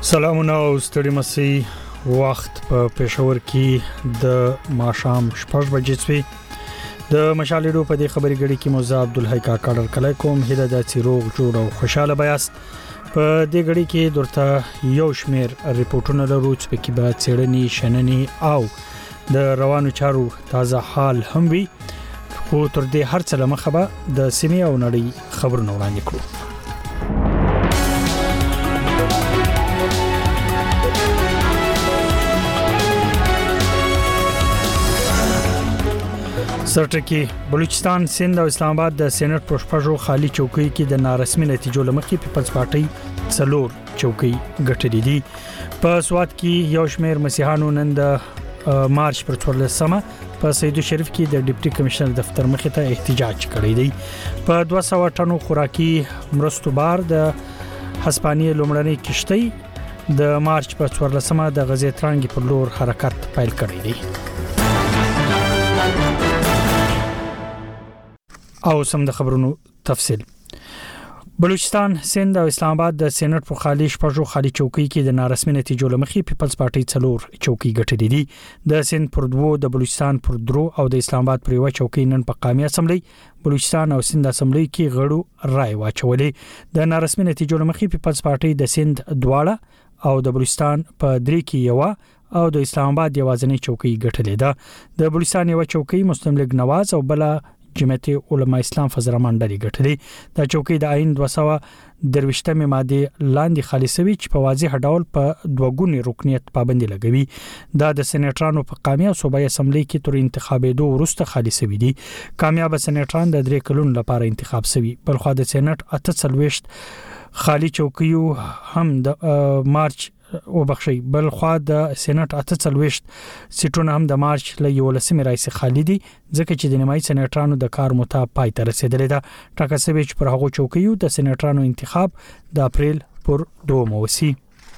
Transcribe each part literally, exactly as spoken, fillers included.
سلامونه او ستړي مسي وخت په پېښور کې د ماښام شپږ بجې څوي د مشالېډو په دې خبري غړي کې موزه عبدالحی کاکړ کله کوم هله د چیروغ جوړ او خوشاله بیاست په دې غړي کې درته یو شمیر ریپورتونه لرو چې په کې به چېړنی شننې او د روانو چارو تازه حال هم وي خو تر دې هر څه لمخه به د سیمې او نړۍ خبرونه وړاندې کړو. سرټکی بلوچستان سند او اسلام آباد د سېنات پروشپژو خالی چوکۍ کې د نارسمي نتیجو لمخې پیپلز پارټي څلور چوکۍ ګټلې دي. په سوات کې یو شمېر مسیحانو نن د مارچ پر څوارلسمه په سیدو شریف کې د ډیپټي کمشنر دفتر مخې ته احتجاج کړی دی. په دوه سوه ټنو خوراکي مرستو بار د هسپانیې لومړنۍ کشتۍ د مارچ په څوارلسمه د غزې ترانګي پر لور حرکت پیل کړی دی. او سم د خبرونو تفصیل. بلوچستان سند او اسلام آباد د سېنات په خالی شپږو خالی چوکۍ کې د نارسمي نتیجو لمخې پیپلز پارټي څلور چوکۍ ګټلې دي. د سند پر دوو، د بلوچستان پر درو او د اسلام آباد پر یو چوکۍ نن په قومي اسمبلی بلوچستان او سند اسمبلی کې غړو رائے واچولې. د نارسمي نتیجو لمخې پیپلز پارټي د سند دواړه او د بلوچستان په درې کې یو او د اسلام آباد یوازنۍ چوکۍ ګټلې ده. د بلوچستان یو چوکۍ مسلم لیگ نواز او بل جمعیت علماء اسلام فزرمان ډلې ګټلې. دا چوکۍ د آئین دوه سوه درویشتمه ماده لاندې خالصوي چې په واضح ډول په دوګونی رکنیت پابندي لګوي. دا د سېناترانو په قومي او صوبایي اسمبلی کې تر انتخابېدو وروسته خالصوي دي. کامیاب سېناتران د درې کلونو لپاره انتخاب شوي. بلخو د سېنات اته څلوېښت خالی چوکیو هم د مارچ او بخشي بل خو د سېنات اته څلوېښت سیټونه هم د مارچ ل یولسمې راځي خالي دي ځکه چې د نیمایي سېناترانو د کار متا پای ته رسیدلې ده. ټاکل شوی چې پر هغو چوکیو د سېناترانو انتخاب د اپریل پر دوه موسي.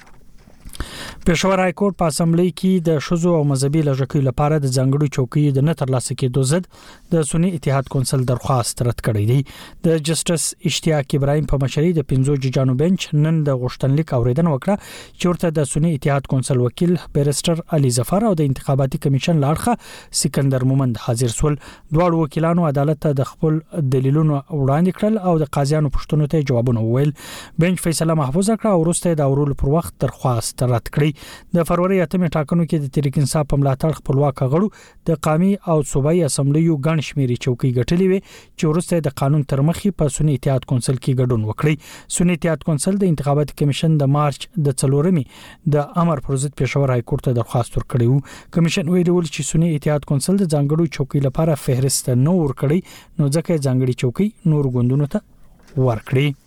پېښور های کورټ په اسمبلی کې د شذو او مذهبي لږکیو لپاره د ځانګړو چوکیو د نه ترلاسه کېدو ضد د سنی اتحاد کونسل درخواست رد کړی دی. د جسټس اشتیاق ابراهیم په مشرۍ د پنځو ججانو بنچ نن د غوښتنلیک اوریدنه وکړه چې ورته د سنی اتحاد کونسل وکیل بیرستر علي ظفر او د انتخاباتي کمیشن لاړخه سکندر مومند حاضر سول. دواړو وکیلانو عدالت ته د خپل دلیلونو وړاندې کړل او د قاضیانو پوښتنو ته جوابونه وویل. بنچ فیصله محفوظ کړه او وروسته د اورولو پر وخت درخواست رد کړی. د فروری اتمې ټاکنو کې د تحریک انصاف په ملاتړ خپلواک غړو د قومي او صوبایي اسمبلیو ګڼ شمېرې چوکۍ ګټلې وي چې وروسته د قانون تر مخې په سنی اتحاد کونسل کې ګډون وکړي. سنی اتحاد کونسل د انتخاباتي کمیشن د مارچ د څلورمې د امر پر ضد پېښور های کورټ ته درخواست ورکړی و. کمیشن ویلي و چې سنی اتحاد کونسل د ځانګړو چوکۍ لپاره فهرست نه ورکړي نو ځکه ځانګړي چوکۍ نور ګوندونو ته ورکړي.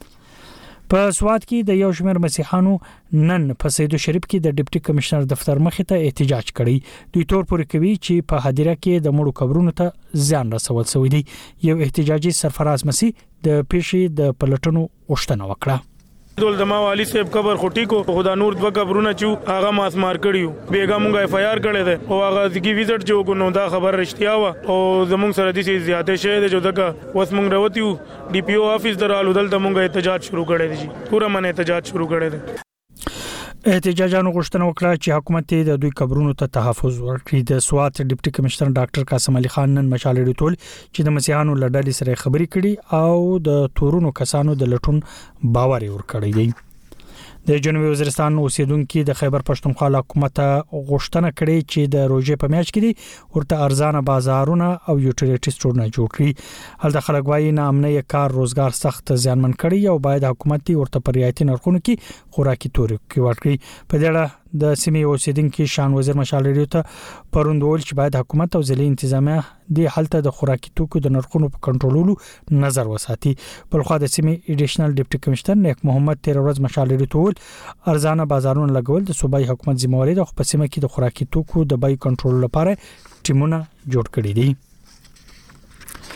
په سوات کې د یو شمېر مسیحانو نن په سیدو شریف کې د ډیپټي کمشنر دفتر مخې ته احتجاج کړی. دوی تور پورې کوي چې په هدیره کې د مړو قبرونو ته زیان رسول شوی دی. یو احتجاجي سرفراز مسیح د پیښې د پلټنو غوښتنه وکړه. دول د ما والی صاحب قبر خټی کو خدا نور دوه قبرونه چې هغه ماس مار کړیو بیګا مونږه اف آی آر کړی دی او هغه ځګی وزټ جو کو نو دا خبر رښتیا و او زمونږ سره د سي زیاته شه د جو دغه وس مونږ راوتیو ډي پی او افیس درالو دل د مونږه احتجاج شروع کړی دی. پورا من احتجاج شروع کړی دی. احتجاجانو غوښتنه وکړه چې حکومت د دوی قبرونو ته تحفظ ورکړي. د سوات ډیپټي کمشنر ډاکټر قاسم علي خان نن مشالې ټول چې د مسیحانو لړډلې سره خبرې کړي او د تورونو کسانو د لټون باور ورکړی دی. د جنوبي وزیرستان اوسیدونکو د خیبر پښتونخوا حکومت غوښتنه کړې چې د روزې په میاشت کې ورته ارزانه بازارونه او یوټیلیټي سټورونه جوړ کړي. هلته خلک وايي ناامنۍ کار روزګار سخت زیانمن کړي او باید حکومت ورته په رعایتي نرخونو کې خوراکي توکي ورکړي. په دې اړه د سیمې اوسیدونکو شان وزیر مشالې ته پروندول چې باید حکومت او ځلې انتظامیه د حالت د خوراکي توکو د نرخونو په کنټرولولو نظر وساتي. بل خو د سیمې ایډیشنل ډیپټي کمشنر نیک محمد تیر ورځ مشالې ته ارزانه بازارونه لګول د صوبایي حکومت ذمہواری ده. خو په سیمه کې د خوراکي توکو د بیې کنټرول لپاره ټیمونه جوړ کړي دي.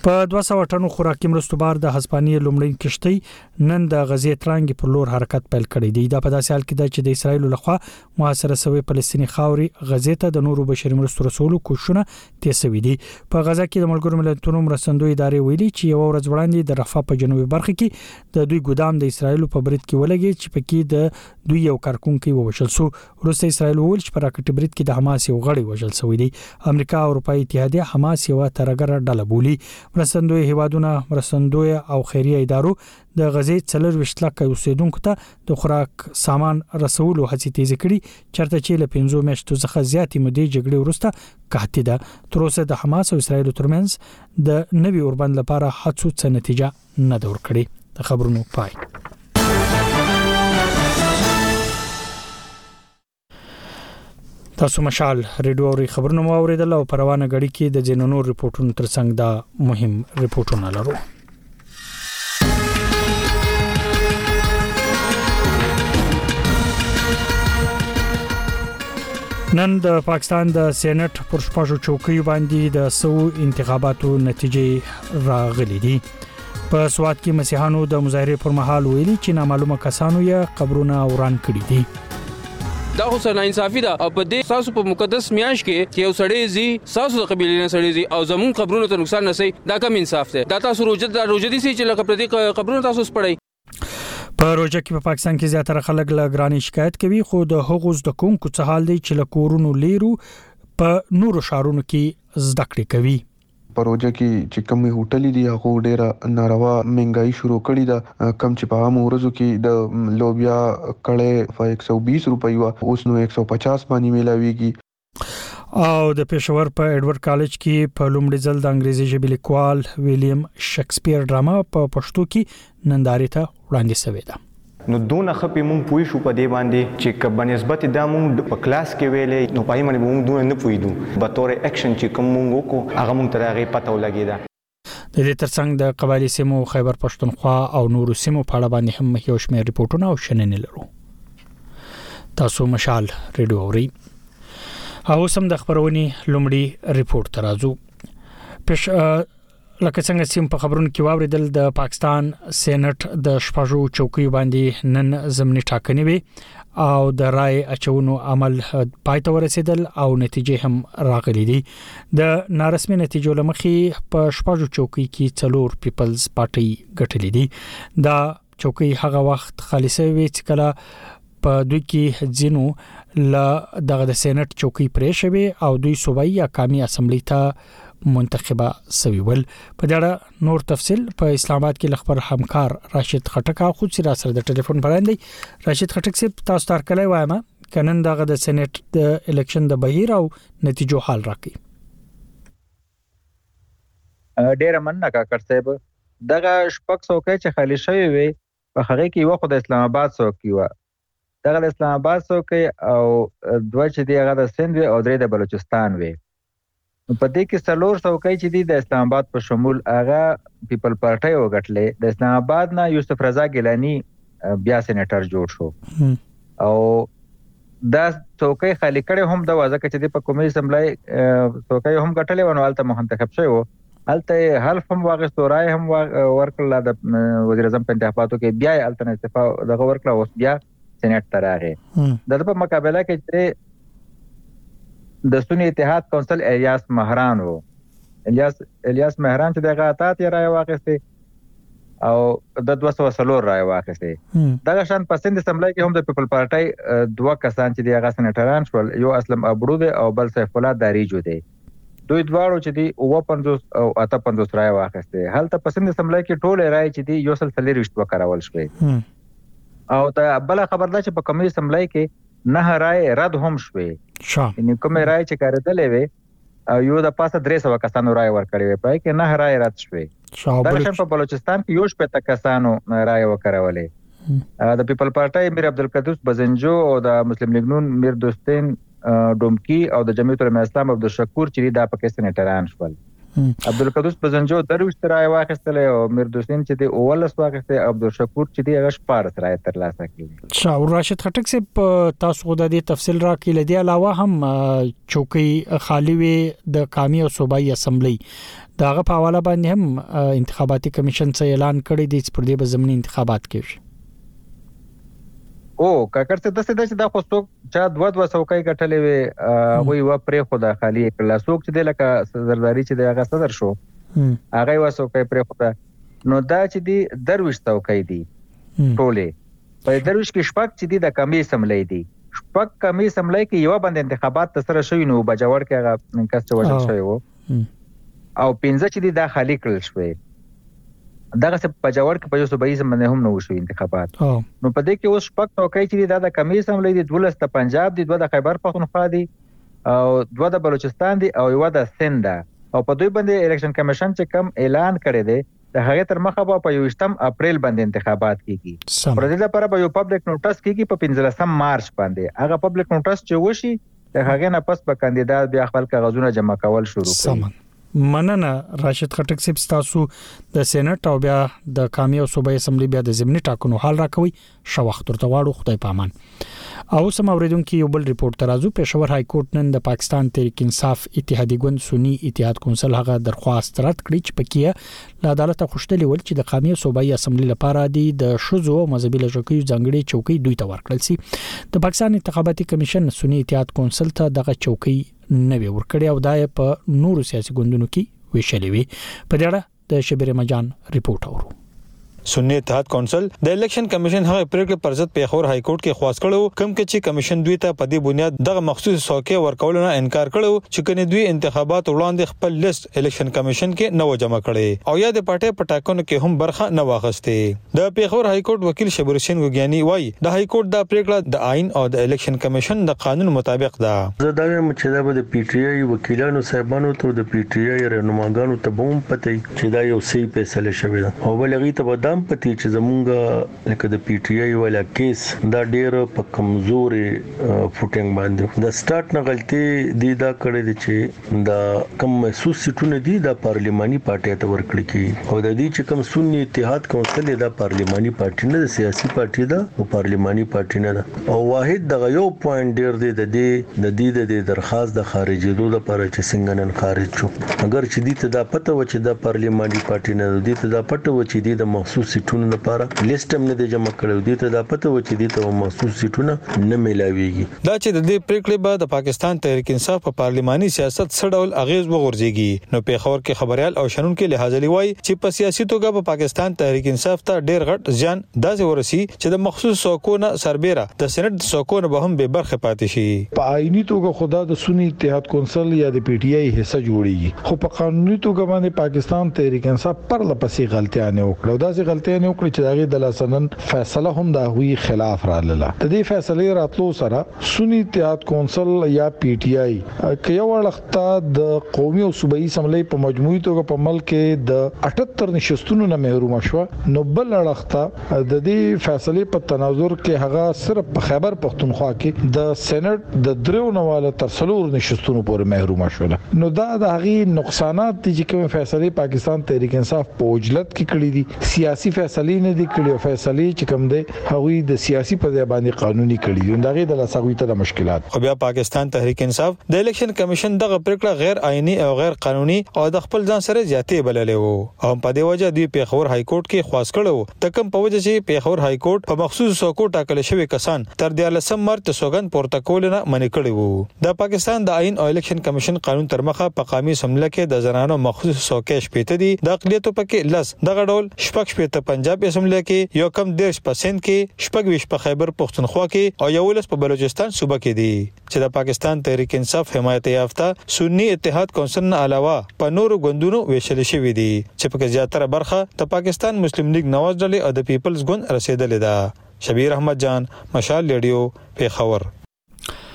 په دوه سوه ټنو خوراکي مرستو بار د هسپانیې لومړی کشتۍ نن د غزې ترانګ پر لور حرکت پیل کړی دی. دا په داسې حال کې ده چې د اسرایل لخوا محاصره شوی فلسطینی خاوري غزې ته د نورو بشري مرستو رسولو کوښښونه تیسوي دي. په غزا کې د ملګرو ملتونو مرستندوی ادارې ویلي چې یو ورځ وړاندې د رفح په جنوبي برخه کې د دوی ګودام د اسرایل په برید کې ولګي چې پکې د دوی یو کارکونکو ووژل شو. وروسته اسرایل وویل چې په راکټ برید کې د حماس یو غړی وژل شوی دی. امریکا او اروپאי اتحادیه حماس یو ترګر ډله بولي. مرستندوی هیوادونه مرستندوی او خیریه ادارو د غزې څلور ویشت لکه اوسیدونکو ته د خوراک سامان رسولو هڅې تیز کړي، چرته چې له پنځو میاشتو څخه زیاتې مودې جګړې وروسته قحطي ده. تر اوسه د حماس او اسرایل ترمنځ د نوي اوربند لپاره هڅو څه نتیجه نه ده ورکړې. د خبرونو پای. تاسو مشال ریډیو او خبرونو مو اوریدل او پروانه غړي کې د جنونو ریپورتونو ترڅنګ دا مهم ریپورتونه لرو. نن د پاکستان د سېنات پر شپږو چوکیو باندې د سو انتخاباتو نتیجې راغلي دي. په سواد کې مسیحانو د مظاهره پر مهال ویلي چې نامعلومه کسانو یې قبرونه وران کړي دي. دا خو سره انصافي ده او په دې تاسو په مقدس میاش کې چې یو سړی زی تاسو د قبيله نه سړی زی او زمون قبرونو ته نقصان نه سي، دا کم انصاف ده. دا تاسو روزه د روزه دي چې لکه پر دې قبرونو تاسو سپړی. په روزه کې په پاکستان کې زیاتره خلک له ګرانی شکایت کوي، خو د هغو د کوم کو څه حال دی چې له کورونو لیرو په نورو شهرونو کې زده کړې کوي. پروژه کې چې کومې هوټلې دي هغه ډېره ناروا مهنګای شروع کړې ده. کم چې په عام ورځو کې د لوبیا کړه په ایک سو بیس روپۍ وا اوس نو ایک سو پچاس باندې ملاويږي. او د پېښور په ایډورډ کالج کې په لومړي ځل د انګریزي ژبې لیکوال ویلیام شکسپیر ډراما په پښتو کې نندارې ته وړاندې شوې ده. نو دونه خپې مونږ پوي شو په دې باندې چې کبه نسبت د مونږ په کلاس کې ویلې نو پای باندې مونږ دونه نه پویدو به تور اکشن چې کوم مونږ وکړو هغه مونږ ته هغه پته ولګیدا. د دې ترڅنګ د قبایلی سیمو خیبر پښتونخوا او نورو سیمو په اړه باندې هم یو شمېر ریپورتونه او شننې لرو. تاسو مشال ریډیو اوري او سم د خبرونې لومړی ریپورت ترازو. پښ لکه څنګه چې په خبرونو کې واوریدل د پاکستان سېنات د شپږو چوکیو باندې نن ضمني ټاکنې وي او د رای اچونو عمل پای ته ورسېدل او نتیجې هم راغلي دي. د نارسمي نتیجو لمخې په شپږو چوکۍ کې څلور پیپلز پارټي ګټلې دي. دا چوکۍ هغه وخت خالصه وي چې کله په دوی کې ځینو ل دغه د سېنات چوکۍ پرې شوی او دوی صوبایي یا قومي اسمبلی ته منتخبه سوي ول. په دغه نور تفصيل په اسلام آباد کې لخبر همکار راشد خټک خو سره سره د ټلیفون باندې. راشد خټک سي تاسو تر کله وایم کنن دغه د سېنات د الیکشن د بهیر او نتیجو حال راکې. ډېر مننه کاکړ صاحب. دغه شپږ څوکۍ چې خالی شوی وي په هغه کې یو خو د اسلام آباد څوکۍ و، دغه د اسلام آباد څوکۍ او دوه چې دی هغه د سند او درې د بلوچستان وي. په دې کې څلور څوکۍ چې دي د اسلام آباد په شمول هغه پیپل پارټي وګټلې. د اسلام آباد نه یوسف رضا ګیلانی بیا سېنیټر جوړ شو او دا څوکۍ خالی کړي هم د وازه کې چې په قومي اسمبلی څوکۍ هم ګټلې ونه الته منتخب شوی و. الته حلف هم واغستو، رای هم ورکړل د وزیر اعظم په انتخاباتو کې، بیا الته استعفا دغه ورکړه اوس بیا سېنات ته راغی. د په مقابله کې چې د سنی اتحاد کونسل الیاس مهران وو. الیاس الیاس مهران چې دغه اطاعت یې رای واغسته او د دوه سوه څلور رای واغسته. دغه شان په سند اسمبلی کې هم د پیپل پارټي دوه کسان چې دغه سېنیټران شول، یو اسلم ابرو دی او بل سیف الله داریجو دی. دوی دواړو چې دی او پنځوس او اته پنځوس رای واغسته. هلته په سند اسمبلی کې ټول رای چې دی یو سل څلور وشت وکړول شوې او ته بل خبر ده چې په قومي اسمبلی کې نه رای رد هم شوې. یعنی کوم رای چې کاردلې وي او یو د پاسه درې سوه کسانو رای ورکړی وي، پای کې نه رای رد شوې. دا شان په بلوچستان کې یو شپږ کسانو رای ورکړولې. د پیپل پارټي میر عبدالقدوس بزنجو او د مسلم لیگ نون میر دوستین ډومکی او د جمعیت العلماء اسلام عبدالشکور چې دا پکې سېنیټران شول. عبدالقدوس پزنجو درویش ترای واخیستل او میردوسین چې دی اولس واخیسته عبدالشکور چې دی هغه شپارس رای تر لاسه کړی. شاو راشد خټک سے تاسو د دې تفصیل راکې لدی علاوه هم چوکۍ خالی وي د قومي او صوبایي اسمبلی داغه په حواله باندې هم انتخاباتي کمیشن څخه اعلان کړی دی چې پر دې به ضمني انتخابات کیږي. او کاکر څه د څه د خوستوک چا دوه دوه څوکۍ کټلې وي وی و پرې خدا خالی کړل څوک چې د لکه زرداری چې د هغه صدر شو هغه و څوکۍ پرې خدا نو دا چې دی درویش څوکۍ دی ټوله په درویش کې شپږ چې دی د کمی سملې دی شپږ کمی سملې کې یو باندې انتخابات تر سره شوی نو بجوړ کې هغه کس چې وژل شوی وو او پنځه چې دی دا خالی کړل شوی دغه څه په جوړ کې په یو صوبایي باندې هم نو شوی انتخابات نو په دې کې اوس شپږ ټوکۍ چې دا د کمی سملې دي دولس د پنجاب دي دوه د خیبر پختونخوا دي او دوه د بلوچستان دي او یو د سند او په دوی باندې الیکشن کمیشن چې کم اعلان کړی دی د هغه تر مخه په یوشتم اپریل باندې انتخابات کیږي پر دې لپاره به یو پبلک نوټس کیږي په پنځلسم مارچ باندې هغه پبلک نوټس چې وشي د هغه نه پس به کاندیدات بیا خپل کاغذونه جمع کول شروع کړي. مننه راشد خټک صاحب تاسو د سېنات او بیا د قومي او صوبایي اسمبلی بیا د ضمني ټاکنو حال راکوي شو وخت ورته واړو خدای پامان. او سم اوریدونکو یو بل ریپورت ترازو پېښور های کورټ نن د پاکستان تحریک انصاف اتحادیه ګوند سنی اتحاد کونسل هغه درخواست رد کړی چې پکې له عدالت غوښتلې ول چې د قومي او صوبایي اسمبلی لپاره د شذو او مذهبي لږکیو ځانګړي چوکۍ دوی ته ورکړل شي. د پاکستان انتخاباتي کمیشن سنی اتحاد کونسل ته دغه چوکۍ نه وی ورکړی او دای په نورو سیاسي ګوندونو کې ویشلې وي. په دې اړه د شبیر مجان ریپورت اورو. سنی اتحاد کونسل د الیکشن کمیشن هغه پریکړه پر ضد پېښور های کورټ کې خواست کړو کوم کې چې کمیشن دوی ته په دې بنیاد دغه مخصوص څوکۍ ورکول نه انکار کړو چې کني دوی انتخابات وړاندې خپل لیست الیکشن کمیشن کې نو جمع کړي او یا د پټه پټاکنو کې هم برخه نه واغسته. د پېښور های کورټ وکیل شبیر حسین وګیانی وایي د های کورټ د پریکړه د آئین او د الیکشن کمیشن د قانون مطابق ده. زه دا وایم چې د پی ټی آی وکیلانو صاحبانو ته د پی ټی آی رهنماګانو ته به هم پته چې دا یو صحیح فیصله شوی ده او بلغی ته به دام پته چې زمونږ لکه د پی ټی آی ولا کیس دا ډیر په کمزوري فوټینګ باندې د سٹارټ نه غلطي دی دا کړی دی چې دا کم محسوس سیټونه دي د پارلیماني پارټي ته ورکړي کی او د دې چې کم سنی اتحاد کونسل دا پارلیماني پارټي نه د سیاسي پارټي دا او پارلیماني پارټي نه ده او واحد د یو پوینټ ډیر دی د دې د دې د درخواست د خارجېدو لپاره چې څنګه نن خارج شو اگر چې دې ته دا پته و چې د پارلیماني پارټي نه دې ته دا پته و چې د مخصوص سیټونو لپاره لیست هم نه جمع کړو دي ته دا پته و چې دي ته محسوس سیټونه نه ملاويږي. دا چې د دې پریکړې بعد د پاکستان تحریک انصاف په پارلماني سیاست سره ډول اغیز وغورځيږي. نو پیښور کې خبريال او شنونکو لحاظ لوي چې په سیاسي توګه په پاکستان تحریک انصاف ته ډېر غټ ځان داسې ورسي چې د مخصوص څوکونه سربېره د سېنات څوکونه به هم به برخه پاتې شي. په آئینی توګه خدا د سنی اتحاد کونسل یا د پی ټی آی حصہ جوړیږي خو په قانوني توګه باندې پاکستان تحریک انصاف پر لپسې غلطیاں وکړه دا چې غلطیاں وکړي چې دغه د لاسنن فیصله هم د هوی خلاف را لاله. د دې فیصله راتلو سره سنی اتحاد کونسل یا پی ټی آی کې یو وخت د قومي او صوبایي اسمبلی په مجموعي توګه په ملک کې د اٹهتر نشستونو نه محروم شو نو بل وخت د دې فیصله په تناظر کې هغه صرف په خیبر پختونخوا کې د سېنات د درو نواله تر څلور نشستونو پورې محروم شو نو دا د هغه نقصانات چې کوم فیصله پاکستان تحریک انصاف په وجلت کې کړی دي سیاسي فیصله نه دي کړی فیصله چې کوم دی هغوی د سیاسي په ځای باندې قانوني کړي دي دغه د لاسغوي ته مشکلات. خو بیا پاکستان تحریک انصاف د الیکشن کمیشن دغه پریکړه غیر آئینی او غیر قانوني او د خپل ځان سره زیاتې بللې وو او په دې وجه دوی پیښور های کورټ کې خواست کړو تکم په وجه چې پیښور های کورټ په مخصوص څوکو ټاکل شوی کسان تر دیارلسم مارچ سوګند پورته کول نه منې کړی وو. د پاکستان د آئین او الیکشن کمیشن قانون تر مخه په قومي اسمبلی کې د زنانو مخصوص څوکې شپېته دي د اقلیتو پکې لس دغه ډول شپږ شپېته پنجاب اسمبلی کې یو کم دیرش په سند کې شپږ ویش په خیبر پختونخوا کې او یولس په بلوچستان صوبه کې دي چې د پاکستان تحریک انصاف حمایت یافته سنی اتحاد کونسل نه علاوه په نورو ګوندونو ویشل شوی دي چې په زیاتره برخه د پاکستان مسلم لیگ نواز ډلې او د پیپلز ګوند رسیدلې ده. شبیر احمد جان مشال ریډیو پیښور.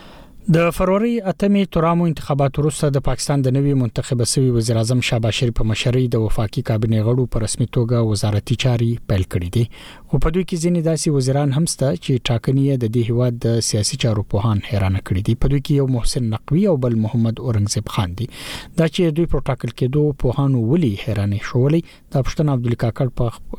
د فروری اتمې تورامو انتخابات وروسته د پاکستان د نوي منتخب شوی وزیر اعظم شهباز شریف په مشرۍ د وفاقي کابینې غړو په رسمي توګه وزارتي چاري پیل کړې دي خو په دوی کې ځینې داسې وزیران هم شته چې ټاکنې د دې هیواد د سیاسي چارو پوهان حیران کړي دي په دوی کې یو محسن نقوی او بل محمد اورنګزیب خان دي دا چې دوی په ټاکل کېدو پوهانو ولي حیران شولې د پښتون عبدالله کاکړ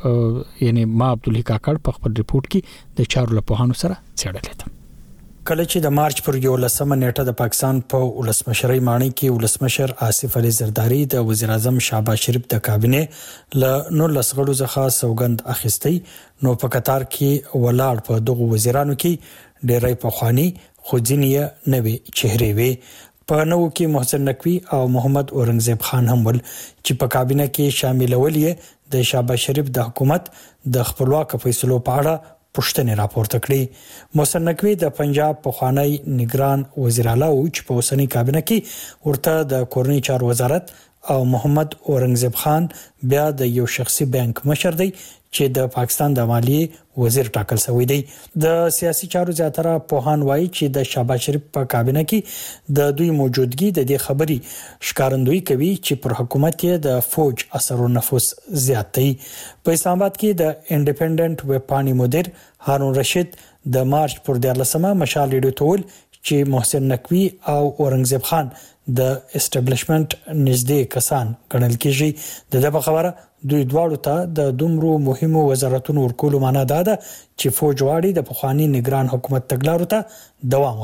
په یعنی ما عبدالله کاکړ په خپل ریپورت کې د چارو له پوهانو سره څېړلې ده کله چې د مارچ پر یولسمه نیټه د پاکستان په ولسمشرۍ ماڼۍ کې ولسمشر آصف علي زرداری د وزیر اعظم شهباز شریف د کابینې له نو لسغړو څخه سوګند اخیستي نو په قطار کې ولاړ په دغه وزیرانو کې ډېرای پخوانی خو ځینې نوې چهرې وي په نو کې محسن نقوی او محمد اورنګزیب خان هم ول چې په کابینه کې شامل ولې د شهباز شریف د حکومت د خپلواک فیصلو په اړه پښتنې راپورته کړې محسن نقوی د پنجاب پخوانی نگران وزیر اعلی او چې په اوسنۍ کابینه کې ورته د کورنۍ چارو وزارت او محمد اورنګزیب خان بیا د یو شخصي بانک مشر دی چې د پاکستان د مالیې وزیر ټاکل شوی دی د سیاسي چارو زیاتره پوهان وایي چې د شهباز شریف په کابینه کې د دوی موجودګي د دې خبري ښکارندوی کوي چې پر حکومت یې د فوج اثر او نفوذ زیات دی په اسلام آباد کې د انډیپندنت ویب پاڼې مدیر هارون رشید د مارچ پر دیارلسمه مشال ریډیو ټول چې محسن نقوی او اورنګزیب خان د اسټابلیشمنت نږدې کسان ګڼل کېږي د دغه خبره دوی دواړو ته د دومره مهمو وزارتونو ورکول معنا ده چې فوج واړي د پخوانی نگران حکومت تګلارو ته دوام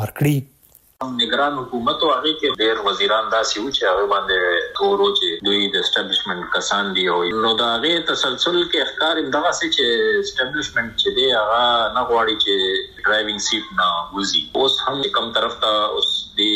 ورکړي نگران حکومت او هغه کې ډېر وزیران داسې و چې هغه باندې تورو چې دوی د اسټابلیشمنت کسان دي او نو دا هغه تسلسل کې ښکار دغه څه چې اسټابلیشمنت چې دی هغه نه غواړي چې ډرایوینګ سیټ نه وزي اوس هم کوم طرف ته اوس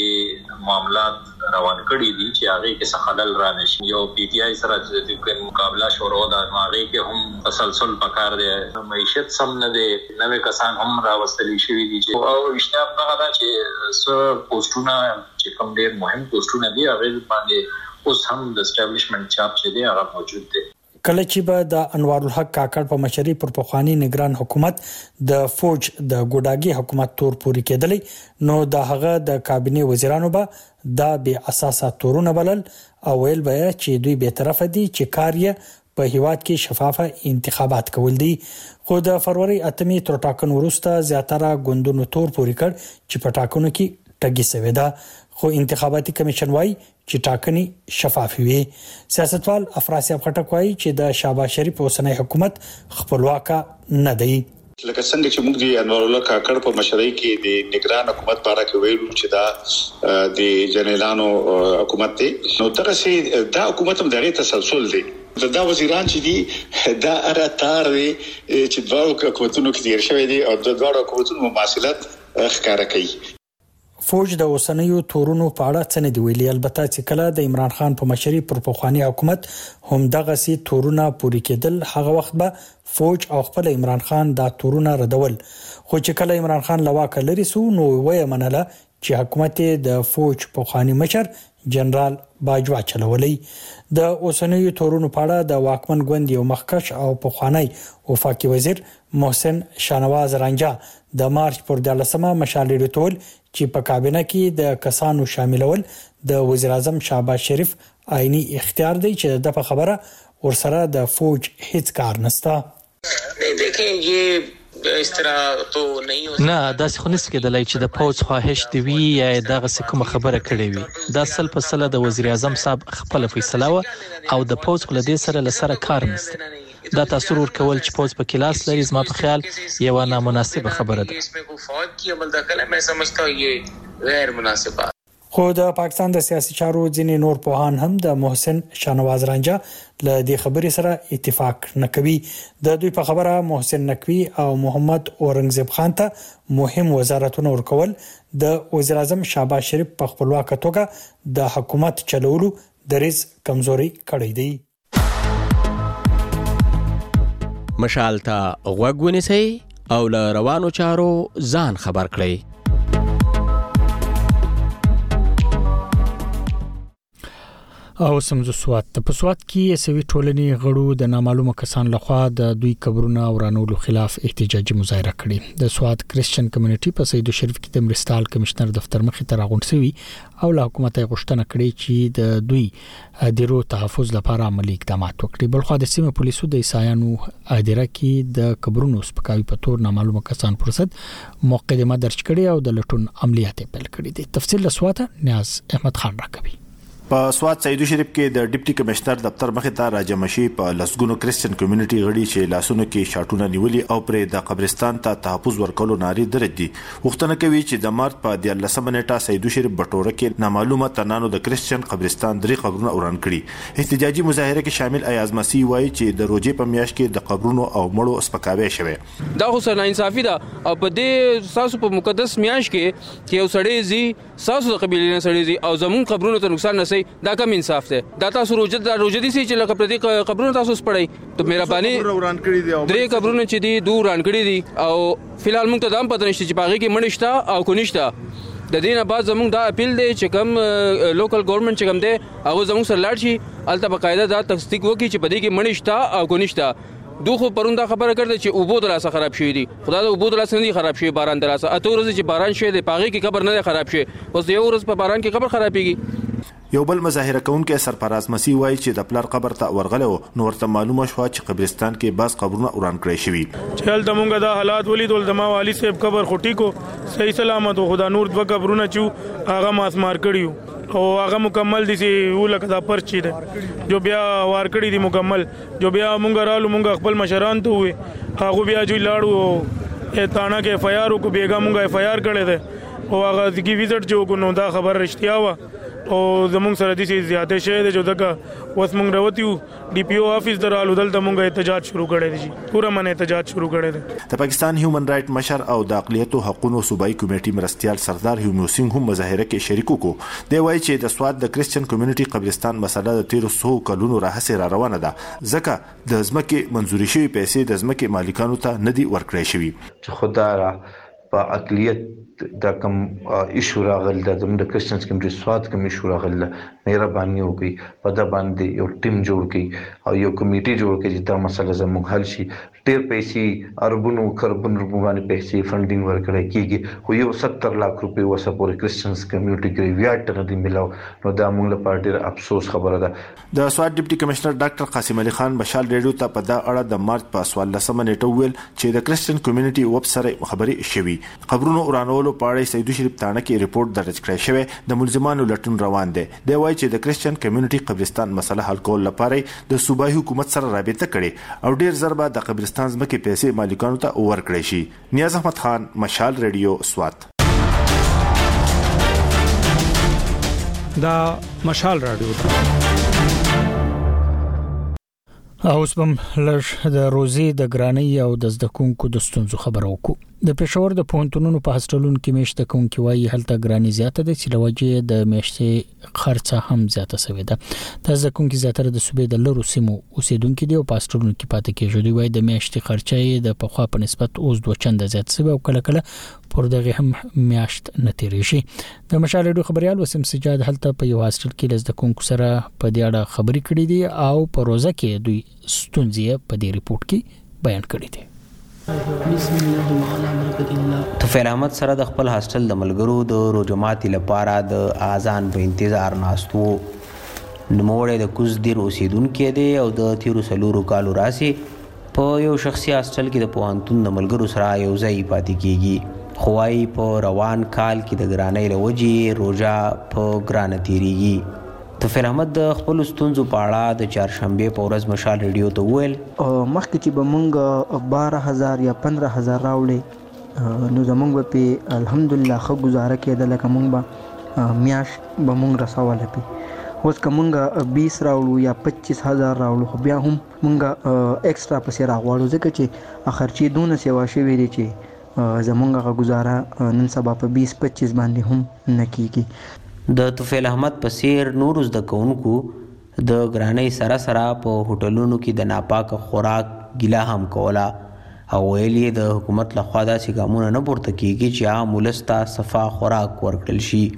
د معاملات روان کړي دي چې هغه کې څه خلل را نشي یو پی ټی آی سره د مقابله شروع ده هغه کې هم تسلسل پکار دی معیشت سم نه دی نوې کسان هم راوستل شي دي چې او اشتیاق هغه دا چې س پوسټونه چې کوم ډېر مهم پوسټونه دي هغه باندې اوس هم د اسټابلیشمنت چاپ چې دی هغه موجود دی کله چې به د انوار الحق کاکړ په مشرۍ پر پخوانی نگران حکومت د فوج د ګوډاګي حکومت تور پوري کېدلی نو د هغه د کابینه وزیرانو به د بې اساسه تورونه بلل او ویل به چې دوی به طرف دي چې کار یې په هیواد کې شفافه انتخابات کول دي خو د فروری اتمې تر ټاکنو وروسته زیاتره ګوندونو تور پوري کړ چې په ټاکنو کې ټګي سوي ده خو انتخاباتي کمیشن وايي چې ټاکنې شفاف وي سیاستوال افراسیاب خټک وايي چې د شهباز شریف اوسنۍ حکومت خپلواک نه دی لکه څنګه چې موږ د انوار الله کاکړ په مشرۍ کې د نگران حکومت په اړه کې ویلو چې دا د جنرالانو حکومت دی نو دغه سي دا حکومت هم دغه تسلسل دی دا وزیران چې دي دا اراتار دي چې دواړو حکومتونو کې تیر شوی دي او د دواړو حکومتونو مماثلت ښکارا کوي فوج د اوسنیو تورونو په اړه څه نه دی ویلي البته چې کله د عمران خان په مشرۍ پر پخوانی حکومت هم دغه سي تورونه پوری کېدل هغه وخت به فوج او خپل عمران خان دا تورونه ردول خو چې کله عمران خان لواکه لري سو نو وایي منله چې حکومت د فوج پخوانی مشر جنرال باجوا چلولې د اوسنیو تورونو په اړه د واکمن ګوند یو مخکش او پخوانی وفاقي وزیر محسن شانواز رانجا د مارچ پر دیارلسمه مشال ریډیو ټول چې په کابینه کې د کسانو شاملول د وزیر اعظم شهباز شریف آئینی اختیار دی چې د په خبره ورسره د فوج هیڅ کار نشته دیکھیں یہ اس طرح تو نہیں ہو نه دا څه نس کېدلای چې د فوج خواهش دی وی یا دغه کوم خبره کړې وي دا سل په سل د وزیر اعظم صاحب خپل فیصله و او د فوج خل دې سره لسره کار نشته دا تاثیر ورکول چې فوج په کلاس لري زما په خیال یو نامناسبه خبره ده اس میں کوئی فوج کی عمل دخل ہے میں سمجھتا ہوں یہ غیر مناسب ہے خو د پاکستان د سیاسي چارو ځینې نور پوهان هم د محسن شانواز رانجا له دې خبرې سره اتفاق نه کوي د دوی په خبره محسن نقوی او محمد اورنګزیب خان ته مهم وزارتونه ورکول د وزیر اعظم شهباز شریف په خپلواک توګه د حکومت چلولو دریز کمزوري کړی دی مشال ته غوږ ونیسئ او له روانو چارو ځان خبر کړئ او سمزو سوات په سوات کې سوي ټولنې غړو د نامعلومه کسان لخوا د دوی قبرونه ورانولو خلاف احتجاجي مظاهره کړې. د سوات کرسچن کمیونټي په سیدو شریف کې د مرستال کمشنر دفتر مخې ته راغونډ شوی او له حکومت یې غوښتنه کړې چې د دوی دیرو تحفظ لپاره عملي اقدامات وکړي. بلخو د سیمه پولیسو د عیسایانو اداره کې د قبرونو سپکاوي په تور نامعلومه کسان پرسد مقدمه درج کړي او د لټون عملیات پیل کړي دي. تفصیل له سواته نیاز احمد خان راکوي. په سوات سیدو شریف کې د ډیپټي کمشنر دفتر مخې ته راجمشي په لسګونو کرسچن کمیونټي غړي چې لاسونو کې شاټونه نیولي او پرې د قبرستان ته تحفظ ورکولو ناري درج دي وختونه کوي چې د مارچ په دیارلسمه نیټه سیدو شریف بټوره کې نامعلومه تنانو د کرسچن قبرستان درې قبرونه وران کړي. احتجاجي مظاهره کې شامل ایاز مسیح وایي چې د روزې په میاشت کې د قبرونو او مړو سپکاوي شوی. دا خو سره انصافي ده او په دې ساسو په مقدس میاشت کې چې یو سړی زی ساسو د قبیلې نه سړی زی او زمون قبرونو ته نقصان نسي دا کم انصاف ده. دا تاسو روزه د روزه دي چې لکه پردي قبرونه تاسو سپړی ته مهرباني درې قبرونه چې دي دوه وران کړی دي او فلحال موږ ته دا هم پته نشته چې باغې کې مړشته او کو نشته. د دینه بعد زموږ دا اپیل دی چې کوم لوکل ګورنمنت چې کوم دی هغه زموږ سره لاړ شي الته بقاعده دا تصدیق وکړي چې پدې کې مړشته او کو نشته. دوه پروندا خبره کړل چې اوبو دلاسه خراب شوی دي. خدای د اوبو دلاسه نه خراب شوی باران دلاسه اته ورځې چې باران شوی دی پاغي کې قبر نه خراب شوی اوس یو ورځ په باران کې قبر خرابېږي. یو بل مظاهره کوونکې سرفراز مسیح وایي چې د پلار قبر ته ورغلو نو ورته معلومه شو چې قبرستان کې بعض قبرونه وران کړی شوی. چل تمونګه دا حالات ولیدول د ما والی صاحب قبر خټی کو صحیح سلامت خدا نور دوه قبرونه چو هغه ماس مار کړیو او هغه مکمل دي چې ولکه دا پرچی ده جو بیا وار کړی دي مکمل جو بیا مونږ رالو مونږ خپل مشران ته وې هغه بیا جو لاړو تانا کې فیارو کو بیګا مونږه فیار کړی ده او هغه ځګي ویزټ جو کو نو دا خبر رښتیا و او زمونږ سره د سي زیاته شه د جو دغه وس مونږ راوتیو ډي پی او افیس درالو دلته مونږه احتجاج شروع کړی دی پورا من احتجاج شروع کړی دی. د پاکستان هیومن رائټ مشر او د اقلیتو حقوقو صوبایي کمیټې مرستيال سردار هیومو سینګ هم مظاهره کې شریک وکړو. دی وایي چې د سواد د کرسچن کمیونټي قبرستان مسله د تیر څو کلونو راهسه را روانه ده ځکه د ځمکې منزوري شوی پیسې د ځمکې مالکانو ته نه دي ورکړې شوی. چې خدای په اقلیت دا کوم ایشو راغل د زموږ د کرسچنز کمیونټي سواد کوم ایشو راغل مهرباني وکړي په دا باندې یو ټیم جوړ کړي او یو کمیټي جوړ کړي چې دا مسله زموږ حل شي. ډېر پیسې اربونو کربونو باندې پیسې فنډینګ ورکړي کیږي خو یو ستر لک روپۍ وسه پورې کرسچنز کمیونټي کې ویاټ نه دی ملاو نو دا موږ لپاره ډېر افسوس خبره ده. د سواد ډیپټي کمشنر ډاکټر قاسم علي خان بشال ریډیو ته په دا اړه د مارچ په څوارلسمه نیټه ویل چې د کرسچن کمیونټي وب سره خبري شوي قبرونو ورانولو په اړه سیدو شریف تانه کې ریپورت درج کړی شوی د ملزمانو لټون روان دی. دی وایي چې د کرسچن کمیونټي قبرستان مسله حل کول لپاره د صوبایي حکومت سره رابطه کړي او ډیر ضربه د قبرستان ځمکې پیسې مالکانو ته ورکړي شي. نیاز احمد خان مشال ریډیو سوات. دا مشال رادیو اوس بم لږ د روزي د ګرانۍ او د زدکونکو د ستونزو خبرو کو. د پېښور د پونتونونو په هاستلونو کې میشته کوونکی وایي هلته ګرانۍ زیاته ده چې لوجه د میشته خرڅه هم زیاته شوې ده. د زدکونکو زیاتره د صوبې د لرو سیمو اوسیدونکو دی او په هاستلونو کې پاتې کېږي. دوی وایي د میشته خرچه د پخوا په نسبت اوس دوه چنده زیات شوی او کله کله پر دغه هم میاشت نتیری شي. د مشالډو خبريال وسیم سجاد هلته په یو هاستل کې لزدکونکو سره په دې اړه خبري کړې دي او په روزه کې دوی ستونزې په دې ریپورت کې بیان کړې دي. طفیل احمد سره د خپل هاستل د ملګرو د روجماتي لپاره د اذان په انتظار ناستو. نوموړی د کوزدیر اوسیدونکو دی او د تیرو سلورو کالو راسي په یو شخصي هاستل کې د پوهنتون د ملګرو سره یو ځای پاتې کیږي. خوای په روان کال کې د ګرانۍ لوجي روجا په ګرانه تیریږي. طفیل احمد د خپل ستونزو په اړه د چهارشنبه په ورځ مشال ریډیو ته وویل مخکې چې به مونږ بارہ هزار یا پندرہ هزار راوړې نو زمونږ په الحمدلله ښه گزاره کېده لکه مونږ به میاش به مونږ رسوله پی. اوس که مونږ بیس راوړو یا پچیس هزار راوړو خو بیا هم مونږ ایکسټرا پسې راغواړو ځکه چې خرچې دونه سیوا شوې دي چې زمونږه گزاره نن سبا په بیس پچیس باندې هم نه کیږي. د طفیل احمد په څیر نور زده کوونکو د ګرانۍ سره سره په هوټلونو کې د ناپاک خوراک ګیله هم کوله او ویل یې د حکومت لخوا داسې ګامونه نه پورته کیږي چې عام ولس ته صفا خوراک ورکړل شي.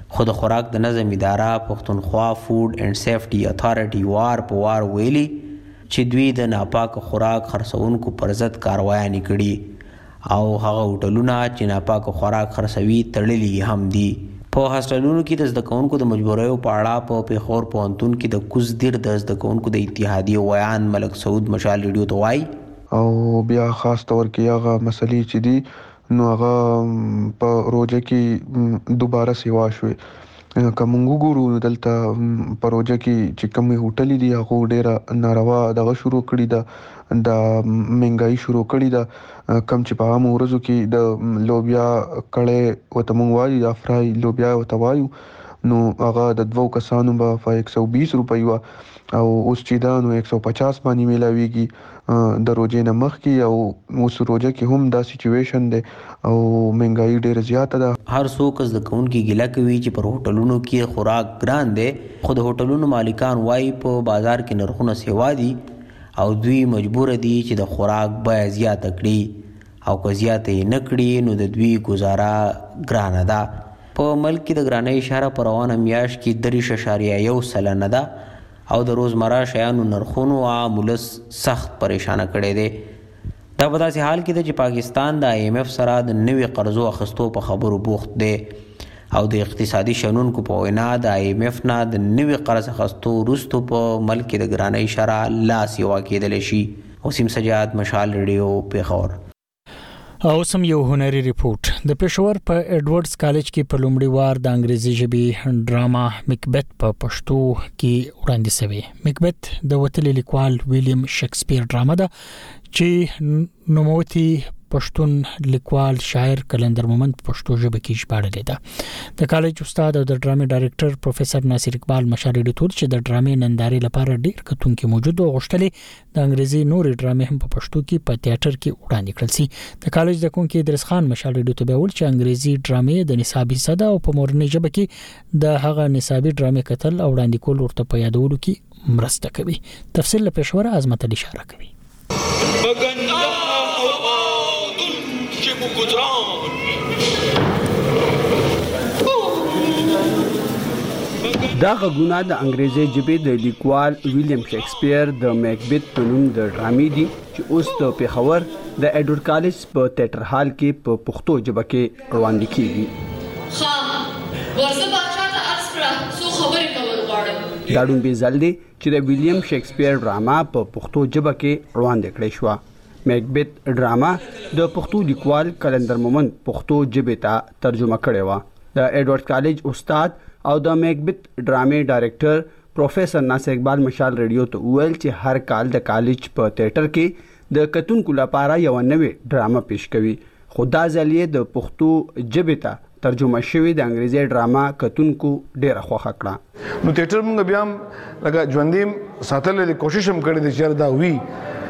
خو د خوراک د نظم اداره پښتونخوا فود اینډ سیفټي اتھارټي وار په وار ویلي چې دوی د ناپاک خوراک خرڅونکو پر ضد کاروایانې کړي او هغه هوټلونه چې ناپاک خوراک خرڅوي تړلي هم دي. په هاسټلونو کې د زده کوونکو د مجبوریو په اړه په پېښور پوهنتون کې د کوزدیر د زده کوونکو د اتحادیې ویان ملک سعود مشال ریډیو ته وایي او بیا خاص طور کې هغه مسلې چې دي نو هغه په روزه کې دوباره سیوا شوې که موږ وګورو دلته په روزه کې چې کومې هوټلې دي هغه ډېره ناروا دغه شروع کړي ده د مهنګایي شروع کړي ده کم چې په عامو ورځو کې د لوبیا کړی ورته موږ وایو یا فرای لوبیا ورته وایو نو هغه د دوو کسانو به په یک سو بیس روپۍ وه او اوس چې دا نو یک سو پچاس باندې میلاویږي د روزې نه مخکې او اوس روزه کې هم دا سچویشن دی او مهنګایي ډېره زیاته ده. هر څوک زده کوونکي ګیله کوي چې پر هوټلونو کې خوراک ګران دی خو د هوټلونو مالکان وایي په بازار کې نرخونه سیوا دي او دوی مجبور دي چې د خوراک بیه زیاته کړي او که زیاته یې نه کړي نو د دوی ګزاره ګرانه ده. په ملک کې د ګرانۍ اشاره په روانه میاشت کې دریش اشاریه یو سلنه ده او د روزمره شیانو نرخونو عام ولس سخت پریشانه کړی دی. دا په داسې حال کې ده چې پاکستان د آی ایم ایف سره د نوي قرضو اخیستو په خبرو بوخت دی او د اقتصادي شنونکو په وینا د آی ایم ایف نه د نوي قرض اخیستو وروسته په ملک کې د ګرانۍ اشاره لا سیوا کېدلی شي. وسیم سجاد مشال ریډیو پیښور. او سم یو هنري ریپورت د پېښور په ایډورډز کالج کې په لومړي وار د انګریزي ژبې ډراما میکبت په پښتو کې وړاندې شوی. میکبت د وتلي لیکوال ویلیام شکسپیر ډراما ده چې نوموتی پښتون لیکوال شاعر کلندر مومند پښتو ژبه کې ژباړلې ده. د کالج استاد او د ډرامې ډایرکټر پروفیسور ناصر اقبال مشال ډیټور چې د ډرامې نندارې لپاره ډیر کتونکو موجود او غوښتلې د انګریزي نورې ډرامې هم په پښتو کې په تیاتر کې وړاندې کړل سي. د کالج د کونکي درس خان مشال ډیټور ته ویل چې انګریزي ډرامې د نصابي صدا او په مورنۍ ژبه کې د هغه نصابي ډرامې کتل او وړاندې کول ورته په یادولو کې مرسته کوي. تفصیل له پېښور عظمت علي اشاره کوي. دا غږونه د انګریزي ژبې د لیکوال ویلیام شکسپیر د میکبت په نوم د ډرامې دي چې اوس د پېښور د ایډورډ کالج په تیاتر هال کې په پښتو ژبه کې وړاندې کیږي. ها ورزه بچا ته اسپرا سو خبرې کول غواړم. دا ډون به زل دي چې د ویلیام شکسپیر ډراما په پښتو ژبه کې وړاندې کړې شو. میکبت ډراما د پښتو لیکوال کلندر مومند پښتو ژبه ته ترجمه کړې و. د ایډورډ کالج استاد او د میکبت ډرامې ډایرکټر پروفیسور ناصر اقبال مشال ریډیو ته ویل چې هر کال د کالج په تیاتر کې د کتونکو لپاره یو نوې ډرامه پیښ کوي خو دا ځل یې د پښتو ژبې ته ترجمه شوی د انګریزي ډراما کتونکو ډیره خوښه کړه. نو تیاتر موږ بیا لکه ژوندې ساتل د کوشش هم کړې چې دا وی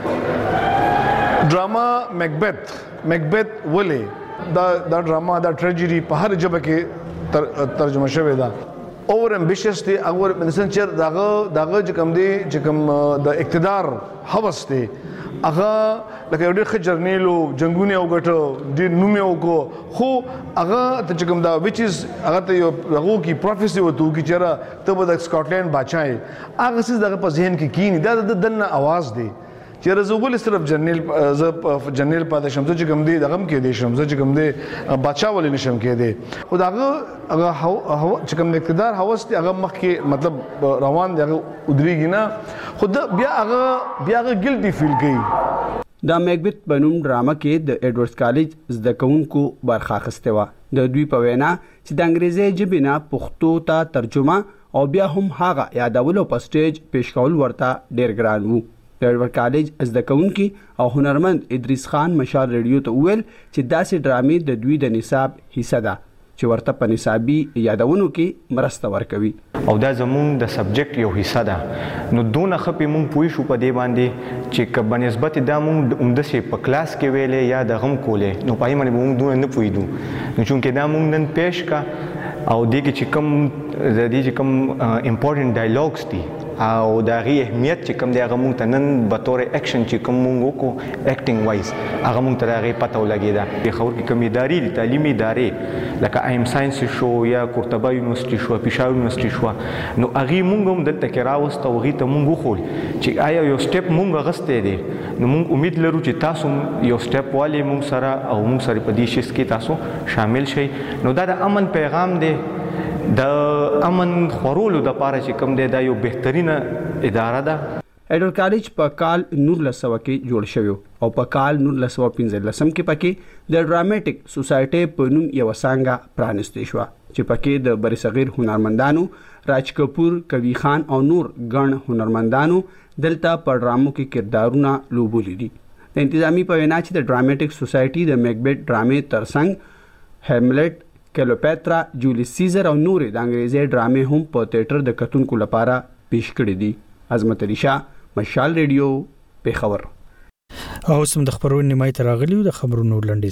ډراما میکبت میکبت ولې دا دا ډراما دا ټریجډي په هر ژبه کې تر, ترجمه شوی دا اور امبیشس دی اور انسان چې داغه داغه چې کوم دی چې کوم د اقتدار هوس دی هغه لکه یو ډېر ښه جرنیلو جنګونه وګټو ډېر نوم یې وکړو خو هغه ته چې کوم دا وچ از هغه ته یو هغه کی پروفیسي وته کی چېرې ته به د سکاټلند بادشاہ هغه څه دغه په ذهن کې کینی دا د دنه आवाज دی چې رزوګل صرف جنرال ز جنرال پاتې شم چې کوم دی دغه کې دی شم چې کوم دی بادشاہ ولې نشم کې دی او داغه هغه چې کوم اقتدار هوس دی هغه مخ کې مطلب روان دی هغه ودرېږي نه خود بیا هغه بیا هغه ګلټي فیل کوي. د میکبت بنوم ډراما کې د ایډورډز کالج زده کوونکو برخه اخیسته و. د دوی په وینا چې د انګریزي ژبې نه پښتو ته ترجمه او بیا هم هغه یادولو په سټیج پیش کول ورته ډیر ګران وو. د ایډورډ کالج زده کوونکي او هنرمند ادریس خان مشال ریډیو ته ویل چې داسې ډرامې د دوی د نصاب حصہ ده چې ورته په نصابي یادونو کې مرسته ورکوي او دا زموږ د سبجیکټ یو حصہ ده. نو دونه خپې مونږ پوه شو په دې باندې چې که بنسبت دا مونږ عمدسې په کلاس کې ویلې یا د غم کولې نو پای باندې مونږ دونه نه پوهېدو نو چونکې دا مونږ نن پیش کا او دې کې چې کوم د دې کوم امپورټنت ډایلاګز دي او دا غي اهمیت چې کوم دی هغه مونږ ته نن به تور اکشن چې کوم مونږ وکړو اکټینګ وایز هغه مونږ ته هغه پته ولګیدا په خبر کې کوم ادارې دي تعلیمي ادارې لکه ایم ساينس شو یا قرطبه یونیورسيټي شو پېښور یونیورسيټي شو نو هغه مونږ هم دلته کې راوست او هغه ته مونږ خو چې آیا یو سټپ مونږ غسته دي نو مونږ امید لرو چې تاسو یو سټپ والی مونږ سره او مونږ سره په دې شیس کې تاسو شامل شئ نو دا د امن پیغام دی د امن خورولو د پاره چې کوم دی دا یو بهترینه اداره ده ایډل کالج په کال نولس سوه کې جوړ شوی او په کال نولس سوه پنځلسم کې پکې د ډراماټیک سوسایټي په نوم یو څنګه پرانستې شو چې پکې د برصغیر هنرمندانو راج کپور کوي خان او نور ګڼ هنرمندانو دلته په ډرامو کې کردارونه لوبولي دي د انتظامی په وینا چې د ډراماټیک سوسایټي د میکبیت ډرامې ترڅنګ هیملټ کلوپاترا جولیس سیزر او نور د انګریزي ډرامې هم په تیاتر د کتونکو لپاره پیش کړې دي عظمت علی شاه مشال ریډیو پیښور او سم د خبرونې مې تراغلی د خبرونو لنډیز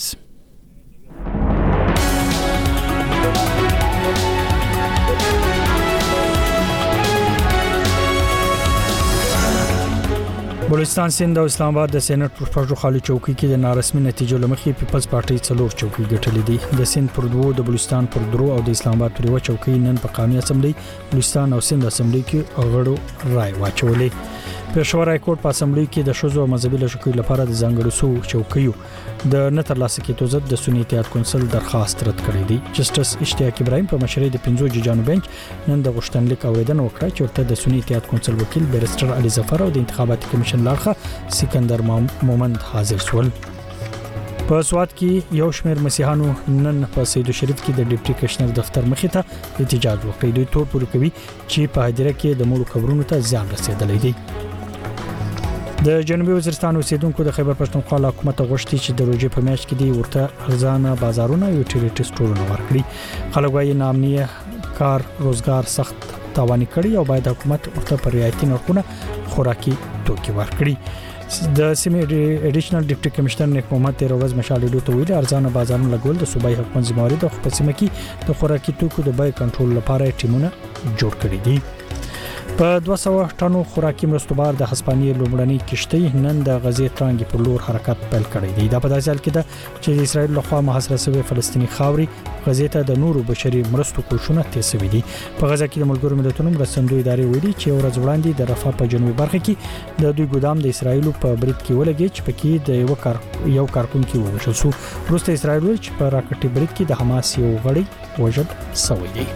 بلوچستان سیند او اسلام آباد د سېنات پر پښو خالي چوکۍ کې د نارسمي نتیجو لمخې پیپلز پارټي څلور چوکۍ ګټلې دي د سیند پر دوو د بلوچستان پر درو او د اسلام آباد پر یو چوکۍ نن په قومي اسمبلی بلوچستان او سیند اسمبلی کې غړو رائے واچولې پېښور های کورټ په اسمبلی کې د شوزو مذهبي لشکرو لپاره د ځانګړو سو چوکیو د نتر لاسه کې توزد د سنی اتحاد کونسل درخواست رد کړی دی جسټس اشتیاق ابراهیم په مشرۍ د پنځو ججانو بنچ نن د غوښتنلیک اوریدنه وکړه چې ورته د سنی اتحاد کونسل وکیل بیرستر علي ظفر او د انتخاباتي کمیشن لارښه سکندر مومند حاضر شول په سواد کې یو شمېر مسیحانو نن په سیدو شریف کې د ډیپټي کمشنر دفتر مخې ته احتجاج وکړ دوی تور پورې کوي چې په هدیره کې د مړو قبرونو ته زیان رسیدلی دی د جنوبي وزیرستان اوسیدونکو د خیبر پښتونخوا حکومت غوښتي چې د روزي په میاشت کې دی ورته ارزانه بازارونه یوټیلیټي سټورونه ورکړي خلک وايي نامنیه کار روزګار سخت تاواني کړي او باید حکومت ورته پر رعایتي نرخونه خوراکي توکي ورکړي د سیمې اډیشنل ډیپټي کمشنر نیک محمد تیر ورځ مشال ډیو ته ویل ارزانه بازارونه لګول د صوبایي حکومت ذمہواری د خپل سیمه کې د خوراکي توکو د بیې کنټرول لپاره ټیمونه جوړ کړي دي په دوه سوه ټنو خوراکي مرستو بار د هسپانیې لومړنۍ کشتۍ نن د غزې ترانګې پر لور حرکت پیل کړی دی دا په داسې حال کې ده چې د اسرایل لخوا محاصره شوی فلسطینی خاوري غزې ته د نورو بشري مرستو کوښښونه تیسوي دي په غزه کې د ملګرو ملتونو مرستندوی ادارې ویلي چې ورځ وړاندې د رفح په جنوبي برخه کې د دوی ګودام د اسرایل په برید کې ولګي چې پکې د یو کار یو کارکونکو ووژل شو وروسته اسرایل ویل چې په راکټي برید کې د حماس یو غړی وژل شوی دی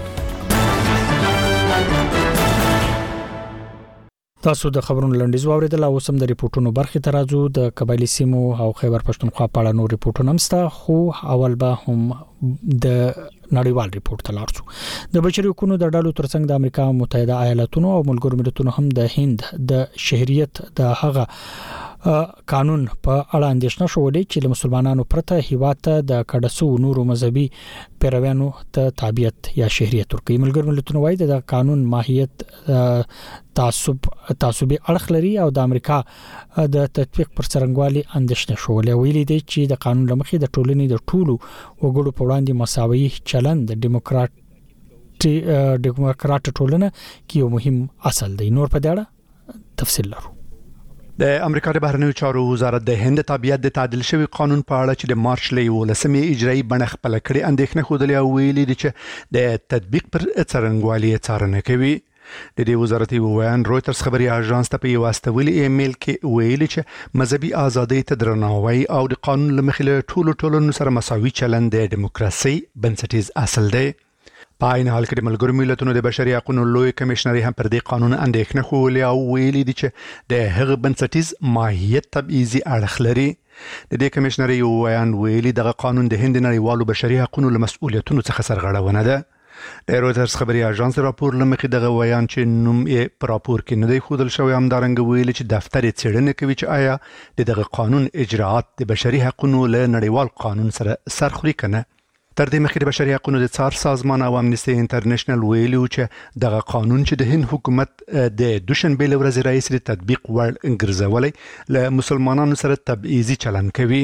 تاسو د خبرونو لنډیز واوریدل او سم د ریپورتونو برخه ترازو د قبایلی سیمو او خیبر پښتونخوا په اړه نور ریپورتونه همستا خو اول به هم د نړیوال ریپورت تلارسو د بشري حقوقو د ډلو ترڅنګ د امریکا متحده ایالاتونو او ملګرو ملتونو هم د هند د شهریت د هغه قانون په اړه اندېښنه شولې چې د مسلمانانو پرته هیواد ته د کډسو نورو مذهبي پیروانو ته تابعیت یا شهریت ورکړي ملګرو ملتونو وايي د قانون ماهیت تعصب تعصبي اړخ لري او د امریکا د تطبیق پر څرنګوالي اندېښنه شولې ویلي دي چې د قانون لمخې د ټولنې د ټولو وګړو په وړاندې مساوي چلند د دیموکرات دیموکرات ټولنه کې یو مهم اصل دی نور په دې اړه تفصیل لرو د امریکا د بهرنیو چارو وزارت د هند تابعیت د تعدیل شوی قانون په اړه چې د مارچ له یولسمې اجرایي بڼه خپل کړي اندېښنه خوده ویلي دي چې د تطبیق پر څرنګوالي څارنه کوي د دې وزارتي ویان رويټرز خبري اژانس ته په یو واستولي ایمیل کې ویلي چې مذهبي ازادۍ ته درناوی او د قانون لمخې له ټولو ټولنو سره مساوي چلند د دیموکراسي بنسټیز اصل دی په عین حال کې د ملګرو ملتونو د بشري حقوقو لوی کمشنر هم پر دې قانون اندېښنه خولې او ویلي دي چې د هغه بنسټیز ماهیت تبعیضي اړخ لري د دې کمشنر یو بیان ویلي دغه قانون د هند نړیوالو بشري حقوقو له مسؤلیتونو څخه سرغړونه ده د رويټرز خبري اژانس راپور لمخې دغه بیان چې نوم یې پر راپور کې نه دی خودل شوی هم دارنګ ویلي چې دفتر یې څېړنه کوي چې آیا دغه قانون اجراءات د بشري حقوقو له نړیوال قانون سره سرخوري کنه تر دې مخکې د بشري حقوقو د څار سازمان او امنیستي انټرنیشنل ویلي چې دغه قانون چې د هند حکومت د دوشنبه له ورځې رئیس د تطبیق وړ انګرځولې له مسلمانانو سره تبعیضي چلند کوي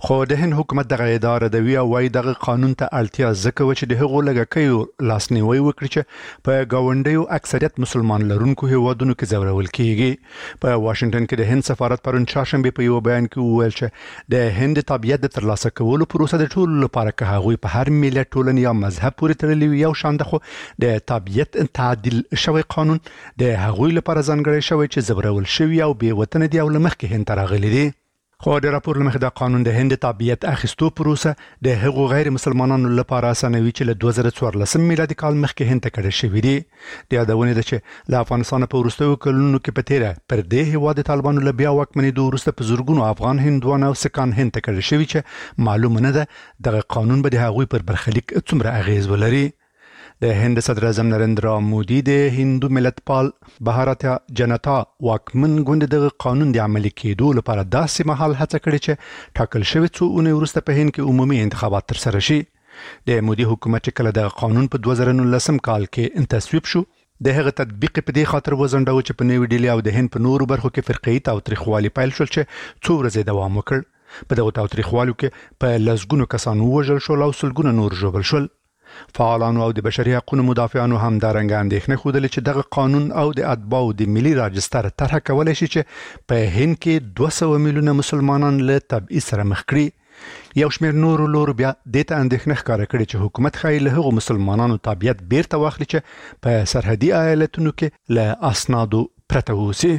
خو د هند حکومت دغه اداره د وی وای دغه قانون ته اړتیا ځکه و چې د هغو لګکیو لاسنیوي وکړي چې په گاونډیو اکثریت مسلمان لرونکو هیوادونو کې ځورول کیږي. په واشنگټن کې د هند سفارت پرون چهارشنبه په یو بیان کې وویل چې د هند طبيعت د ترلاسه کولو پروسه د ټولو لپاره که هغوی په هر ملت ټولنې یا مذهب پورې تړلي وي یو شان ده، خو د طبيعت تعدیل شوی قانون د هغوی لپاره ځانګړی شوی چې ځورول شوي او بې وطنه دي او له مخکې هند ته راغلي دي. خو د راپور له مخې د قانون د هند طبيعت اخیستو پروسه د هغو غیر مسلمانانو لپاره اسانوي چې له دوه زره څوارلسم میلادي کال مخکې هند ته کډه شوي دي. د یادونه ده چې له افغانستان په وروستیو کلونو کې په تیره پر دې هیواد د طالبانو له بیا واکمنېدو وروسته په زرګونو افغان هندوان او سکان هند ته کډه شوي چې معلومه نه ده دغه قانون به د هغوی پر برخلیک څومره اغیز ولري. د هند صدر اعظم نریندرا مودي د هندو ملت پال بهارت جنتا واکمن ګوند د قانون د عملي کېدو لپاره داسې مهال هڅه کړې چې ټاکل شوی څو اونۍ وروسته په هند کې عمومي انتخابات ترسره شي. د مودي حکومت چې کله د قانون په دوه زره نولسم کال کې تصویب شو د هغه تطبیق په دې خاطر وزنډو چې په نیو ډیلی او د هند په نورو برخو کې فرقې تاوتریخوالي پیل شول چې څو ورځې دوام وکړ. په دغه تاوتریخوالو کې په لسګونو کسان ووژل شول او سلګونه نور ژوبل شول. فعالانو او د بشري حقوقو مدافعانو هم دا رنګ اندېښنه خوده چې دغه قانون او د اتباعو د ملي راجستر طرح کولای شي چې په هند کې دوه سوه میلیونه مسلمانان له تبعیض سره مخ کړي. یو شمېر نورو لورو بیا دې ته اندېښنه ښکاره کړې چې حکومت ښایي له هغو مسلمانانو تابعیت بیرته واخلي چې په سرحدي ایالتونو کې له اسنادو پرته اوسي.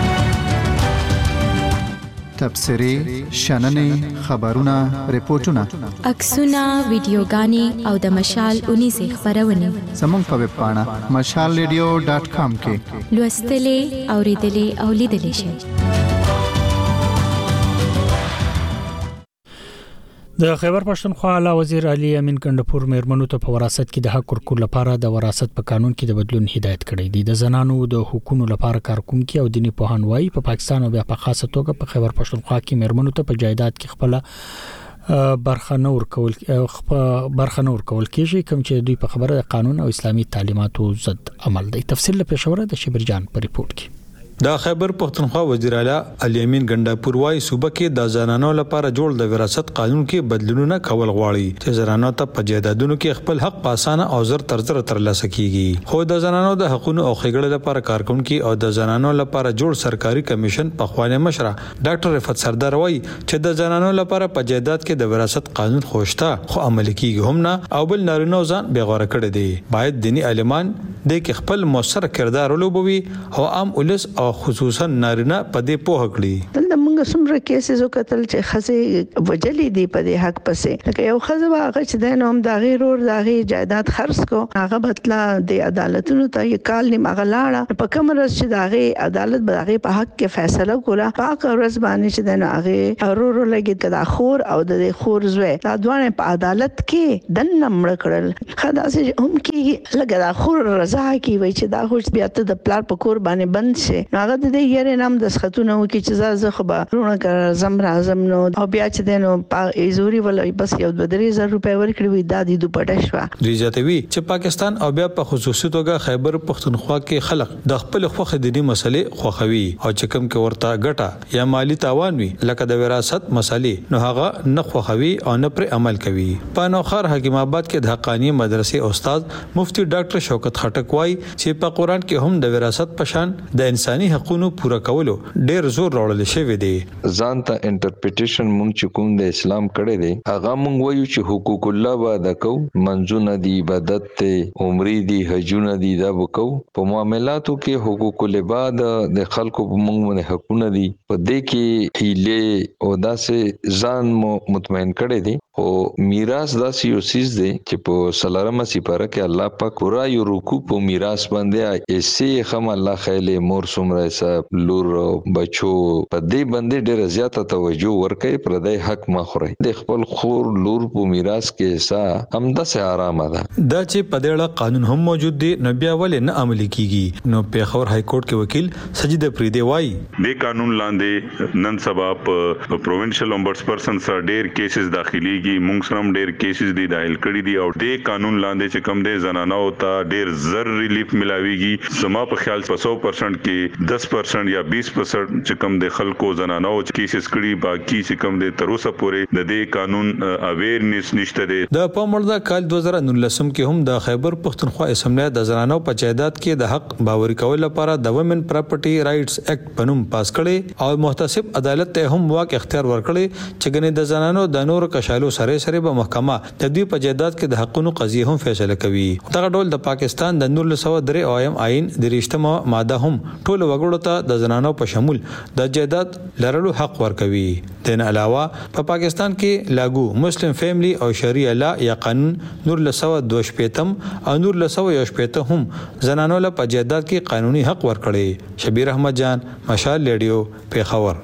تبصرې، شننې، خبرونه، ریپورتونه، عکسونه، ویډیوګانې او د مشال اونیزې خپرونې زموږ په ویب پاڼه مشال ریډیو ډاټ کام کې لوستلې، اوریدلې او لیدلې شئ. د خیبر پښتونخوا اعلی وزیر علي امین کندپور میرمنو ته په وراثت کې د حق ورکړو لپاره د وراثت په قانون کې د بدلون هدایت کړی دی. د زنانو د حقوقو لپاره کارکونکي او دینی پوهان وايي په پاکستان او بیا په خاصه توګه په خیبر پښتونخوا کې میرمنو ته په جایداد کې خپل برخه نور کول برخه نور کول کېږي کوم چې دوی په خبره د قانون او اسلامي تعلیماتو ضد عمل دی. تفصیل له پېښور د شبرجان په ریپورت کې. دا خیبر پښتونخوا وزیر اعلی علي امین ګنداپور وايي صوبه کې د زنانو لپاره جوړ د وراثت قانون کې بدلونونه کول غواړي چې زنانو ته په جایدادونو کې خپل حق په اسانه او زر تر زر ترلاسه کیږي. خو د زنانو د حقوقو او ښېګړې لپاره کارکونکي او د زنانو لپاره جوړ سرکاري کمیشن په خوانه مشره ډاکټر رفعت سردار وايي چې د زنانو لپاره په جایداد کې د وراثت قانون خوشته خو عملي کیږي هم نه او بل نارینه ځان بیغوره کړي دي. باید دینی عالمان د کې خپل موثر کردار ولوبوي او عام ولس او خصوصا نارینه په دې پوه کړی. دلته موږ څومره کیسز وکتل چې خزه وجلې دی په دې حق پسې لکه یو خزه واغه چې د نوم د غیر اور د غیر جایداد خرڅ کو هغه بتلا د عدالتونو ته یو کال نیمه غلاړه په کوم ورځ چې د غیر عدالت به غیر په حق کې فیصله کوله په هغه ورځ باندې چې د غیر اورو لګي کدا خور او د خور زوی دا دوه په عدالت کې د نمړ کړل خدا سي هم کې لګا د خور رضا کی وای چې دا هوښ بیا ته د پلار په کور باندې بند شي هغه د یې نام د سختونه وکي چې زه خبرونه کړم زم راځم نو او بیا چې دنو په ایزوري ولې بس یو د درې زره روپۍ ورکړي وي د دې دوپټه شو. ریجاتوي چې پاکستان او بیا په خصوصي توګه خیبر پښتونخوا کې خلک د خپل خوخه دینی مسلې خوخوي او چې کوم کې ورته ګټه یا مالی تاوان وي لکه د وراثت مسلې نو هغه نه خوخوي او نه پر عمل کوي. په نوخر حکیم آباد کې د حقانی مدرسې استاد مفتی ډاکټر شوکت خټک وايي چې په قران کې هم د وراثت پشان د انساني حقوقو پورا کولو ډیر زور راوړل شوی دی. ځان ته انټرپریټیشن مونږ چې کوم د اسلام کړي دی هغه مونږ وایو چې حقوق الله به د کو منځونه دی عبادت ته عمرې دی حجونه دی دا وکاو په معاملاتو کې حقوق العباد د خلکو په مونږ باندې حقونه دي په دې کې هیله او داسې ځان مطمئن کړي دي او میراث داسې یو سیز دی چې په سلارمه سپاره کې الله پاک ورا یو رکوع په میراث باندې ایسه خم الله خیله مور سمره لور بچو په دې باندې ډېر زیاته توجه ورکړي پر دې حق ما خوري د خپل خور لور په میراث کې حصہ همدا سه آرام ده. دا چې په دې قانون هم موجود دی نو بیا ولې نه عملي کیږي. نو پیښور های کورټ کې وکیل سجید پریدي وایي د قانون لاندې نن سبا په پروینشل امبډس پرسن سره ډېر کیسز داخليږي کې موږ سره ډېر کیسز دي دایل کړي دي او د قانون لاندې چې کم دي زنانو ته ډېر زر ریلیف ملاويږي سما په خیال په سو پرسنټ کې دس پرسنټ یا بیس پرسنټ چې کم د خلکو زنانو کیسز کړي باقي چې کم دي تر اوسه پورې د دې قانون اویرنس نشته دي. د پامړدا کال دوه زره نولسم کې هم د خیبر پښتونخوا اسمبلی د زنانو په جایداد کې د حق باوري کول لپاره د وومن پراپرټي رائټس اکټ پنوم پاس کړي او محتسب عدالت ته هم واک اختیار ورکړي چې ګنې د زنانو د نور کشالو سره سره به محکمه د دوی په جایداد کې د حقونو قضیه هم فیصله کوي. دغه ډول د پاکستان د نور لسو درې اویم آئین د رښتمه ماده هم ټول وګړو ته د زنانو په شمول د جایداد لرلو حق ورکوي. دین علاوه په پا پاکستان کې لاګو مسلم فیملی او شریعه لا یا قانون نور لسو دوه شپیتم او نور لسو یو شپیته هم زنانو له په جایداد کې قانوني حق ورکړي. شبیر احمد جان، مشال ریډیو، پیښور.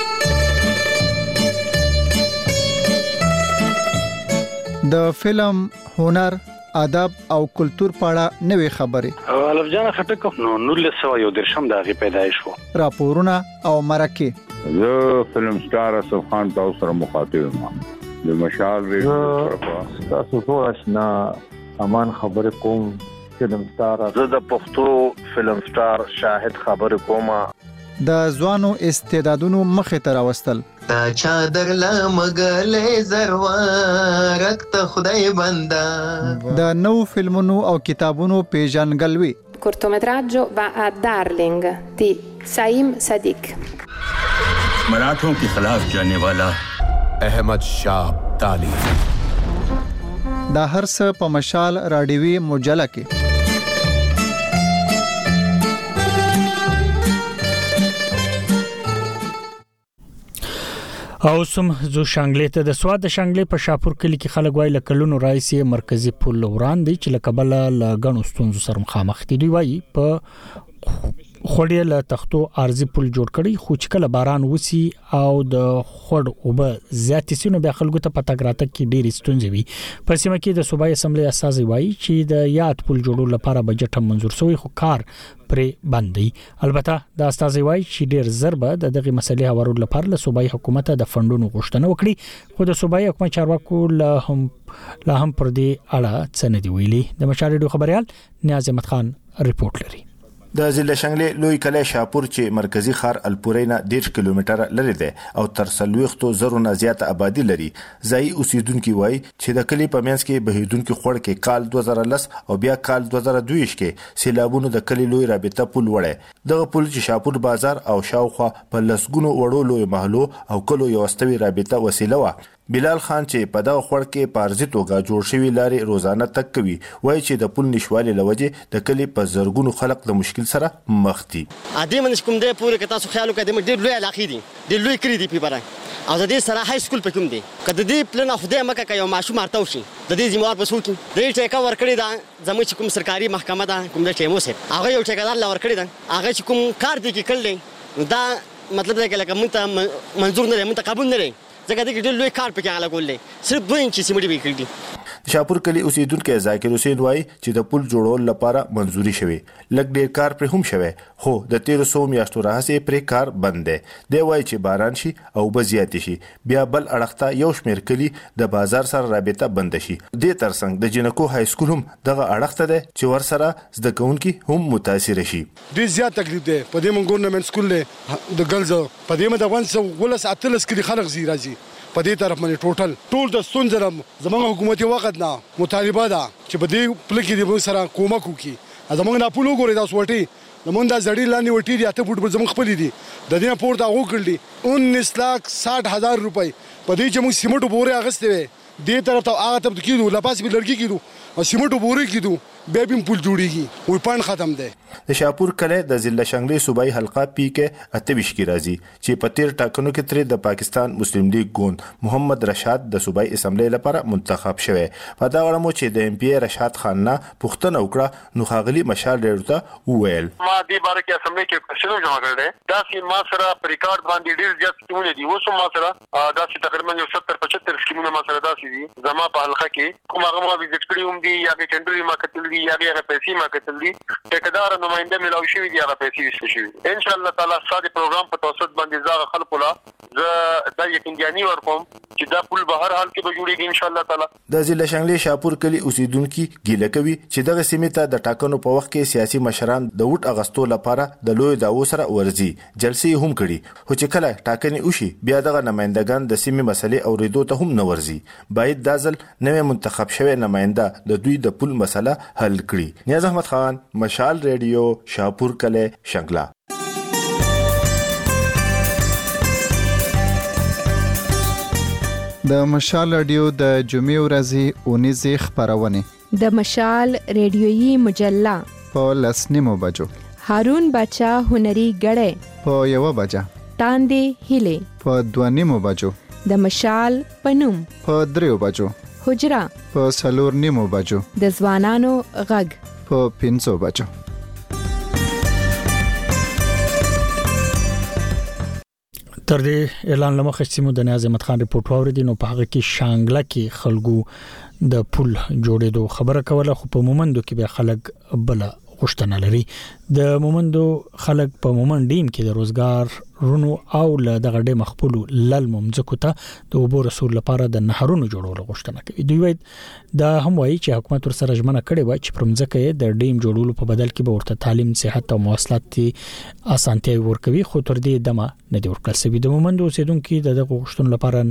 د فلم، هنر، ادب او کلچر په اړه نوې خبرې. الف جان خټک نو نور له سو یو درشم د غي پیدایش وو. راپورونه او مرکه. زه فلم سٹار اسف خان تاسو سره مخاطب یم. د مشال ریډیو طرفه تاسو ټول آشنا امان خبر کوم. فلم سٹار زه د پښتو فلم سٹار شاهد خبر کوم. د ځوانو استعدادونو مخه تر راوستل. تا چادر لمغلې زروارک ته خدای بندا. د نو فلمونو او کتابونو پیژنګلوي. cortometraggio va a Darling di Saim Sadiq. मराठों के खिलाफ जाने वाला अहमद शाह अब्दाली. دا هر څه په مشال راډیوي مجله کې. او سم زو شانګلې ته د سواد شانګلې په شاپور کلی کې خلک وایي لکلونو رئیس مرکزی پل وړاندې چې لکبل لګڼو ستونزو سره مخامخ دي. وایي په خوړې له تختو ارزي پل جوړ کړي خو چې کله باران وسی او د خوړ او به زیات سينو به خلکو ته پتاګ راته کې ډېر ستونزې وي. په سیمه کې د صوبایي اسمبلی اساسي وایي چې د یاد پل جوړولو لپاره بجټ هم منزور شوی خو کار پرې باندې. البته د استازي وایي چې ډېر ضربه د دغه مسلې هوارول لپاره له صوبایي حکومت د فندونو غوښتنه وکړي خو د صوبایي حکومت چارواکو له هم لا هم پر دې اړه څه نه دی ویلي. د مشارډو خبريال نیاز احمد خان ریپورت لري. د ضلع شنګلې لوی کلی شاپور چې مرکزی ښار الپورینا ډېر کیلومتره لري دی او تر سلويختو زرو نه زیاته آبادی لري. ځای اوسیدونکو وایي چې د کلی په منځ کې بهیدونکو خوړ کې کال دوه زره لس او بیا کال دوه زره دوه کې سیلابونو د کلی لوی رابطه پل وړه. دغه پل چې شاپور بازار او شاوخوا په لسګونو وړو لوی محلو او کلو یو استوي رابطه وسیله و. بلال خان چې په دغه خوړ کې پارزي توګه جوړ شوی لارې روزانه تک کوي وایي چې د پل نشوالي لوجه د کلی په زرګونو خلک د مشکل سره مخ دي. ادي من کوم دی پوره کتا سو خیال وکړم ډېر لوی علاقې دي ډېر لوی کړی دي په بارا او د دې سره های سکول په کوم دی کله دې پلان اف دې مکه کوي ماشوم ارتاو شي د دې ذمہوار په سوچ دې ټیکا ور کړی دا زموږ کوم سرکاري محکمه ده کوم د ټیمو سره هغه یو ټیکادار لا ور کړی دا هغه کوم کار دی کې کړل دا مطلب دا کې لکه مونږ منظور نه مونږ قبول نه لري ځکه دا ډېر لوی کار پکې علا کولې صرف دوه انچ سیمټ به کړی. شاپور کلی اوسیدونکو ذاکر حسین وایي چې د پل جوړول لپاره منځوري شوی لګ ډېر کار پر هم شوی خو د تیر سو میاشتو راځي پر کار بند دی. دی وایي چې باران شي او بزیات شي بیا بل اړخته یو شمیر کلی د بازار سره رابطه بند شي. د ترڅنګ د جنکو های سکول هم دغه اړخته دی چې ور سره زده کوونکي هم متاثر شي. ډېر زیات تکلیف دی په دې مونږ ګورنمنت سکول د ګرلز په دې مده ونس ولس اتلس کلی خلک زی راځي په دې طرف باندې ټوټل ټول د ستونزره زموږ حکومتي وخت نه مطالبه ده چې په دې پلکې د موږ سره کومک وکړي. زموږ نه پلو ګوري دا سوټي زموږ د زړی لاندې وټي دي اته فوټ زموږ خپل دي د دې پورته وکړلي انیس لاک ساठ هزار روپۍ په دې چې موږ سیمټو بورې اغستې وې دې طرف ته هغه طرف کېدو لپاس به لړکی کېدو او سیمټو بورې کېدو بیا به پول جوړیږي وي پاند ختم دی. د شاپور کله د ضلع شنګلې صوبایي حلقه پی کې اتویش کې راځي چې په تیر ټاکنو کې تر د پاکستان مسلم لیگ ګوند محمد رشاد د صوبایي اسمبلی لپاره منتخب شوی. په دا اړه مو چې د ایم پی رشاد خان نه پوښتنه وکړه نو خاغلی مشال ډېر ته وویل ما دې باره کې اسمبلی کې کوشش جوړ کړل دا چې ما سره په ریکارډ باندې ډېر زیات سکیمونه دي اوس ما سره دا چې تقریبا یو ستر پچهتر سکیمونه ما سره داسې دي زما په حلقه کې کوم هغه ما وزټ کړی هم دي یا کې ټندري ما کتل دي یا هغه پیسې ما کتل دي ټیکدار نمائنده ملاوي شوی دي هغه پیسې وشي شوی ان شاء الله تعالی ساده پروګرام په توسط باندې زاغه خلکو لا زه د یقیني ورکوم چې دا پل به هر حال کې به جوړیږي ان شاء الله تعالی. د ضلع شانګلې شاپور کلی اوسیدونکو ګیله کوي چې دغه سیمې ته د ټاکنو په وخت کې سیاسي مشران د ووټ اغستو لپاره د لوی داو سره ورزي جلسې هم کړي، خو چې کله ټاکنې وشي بیا دغه نمائندگان د سیمې مسلې اوریدو ته هم نه ورزي. باید د ځل نوې منتخب شوی نماینده د دوی د پل مسله حل کړي. نیاز احمد خان، مشال ریډیو، شاپور کلی، شنګلا. د مشال رادیو د جمعې ورځې اونیزې خبرونه د مشال ریډیويي مجله په لسنیمو بجو، هارون بچا هنري غړې په یو بجا، تاندې هیله په دوانیمو بجو، د مشال پنوم په دریو بجو، حجرا په سلور نیمو بجو، د ځوانانو غږ په پنځو بجو. تر دې اعلان لمخه سیمو د نیاز احمد خان ریپورت واوریدي نو په هغه کې شانګلا کې خلکو د پل جوړېدو خبره کوله، خو په مومندو کې به خلک بل غوښتنه لري. د مومندو خلک په مومند ډیم کې د روزګار رونو او له دغه ډیم خپل لل ممزکو ته د اوبو رسول لپاره د نهرونو جوړولو غوښتنه کوي. دوی وایي دا هم وایي چې حکومت ورسره ژمنه کړې و چې پرمځکه د ډیم جوړولو په بدل کې به ورته تعلیم، صحت او مواصلات اسانتیا ورکوي، خو تر دې دمه نه دی ورکړل شوی. د مومندو اوسیدونکو د دغه غوښتنو لپاره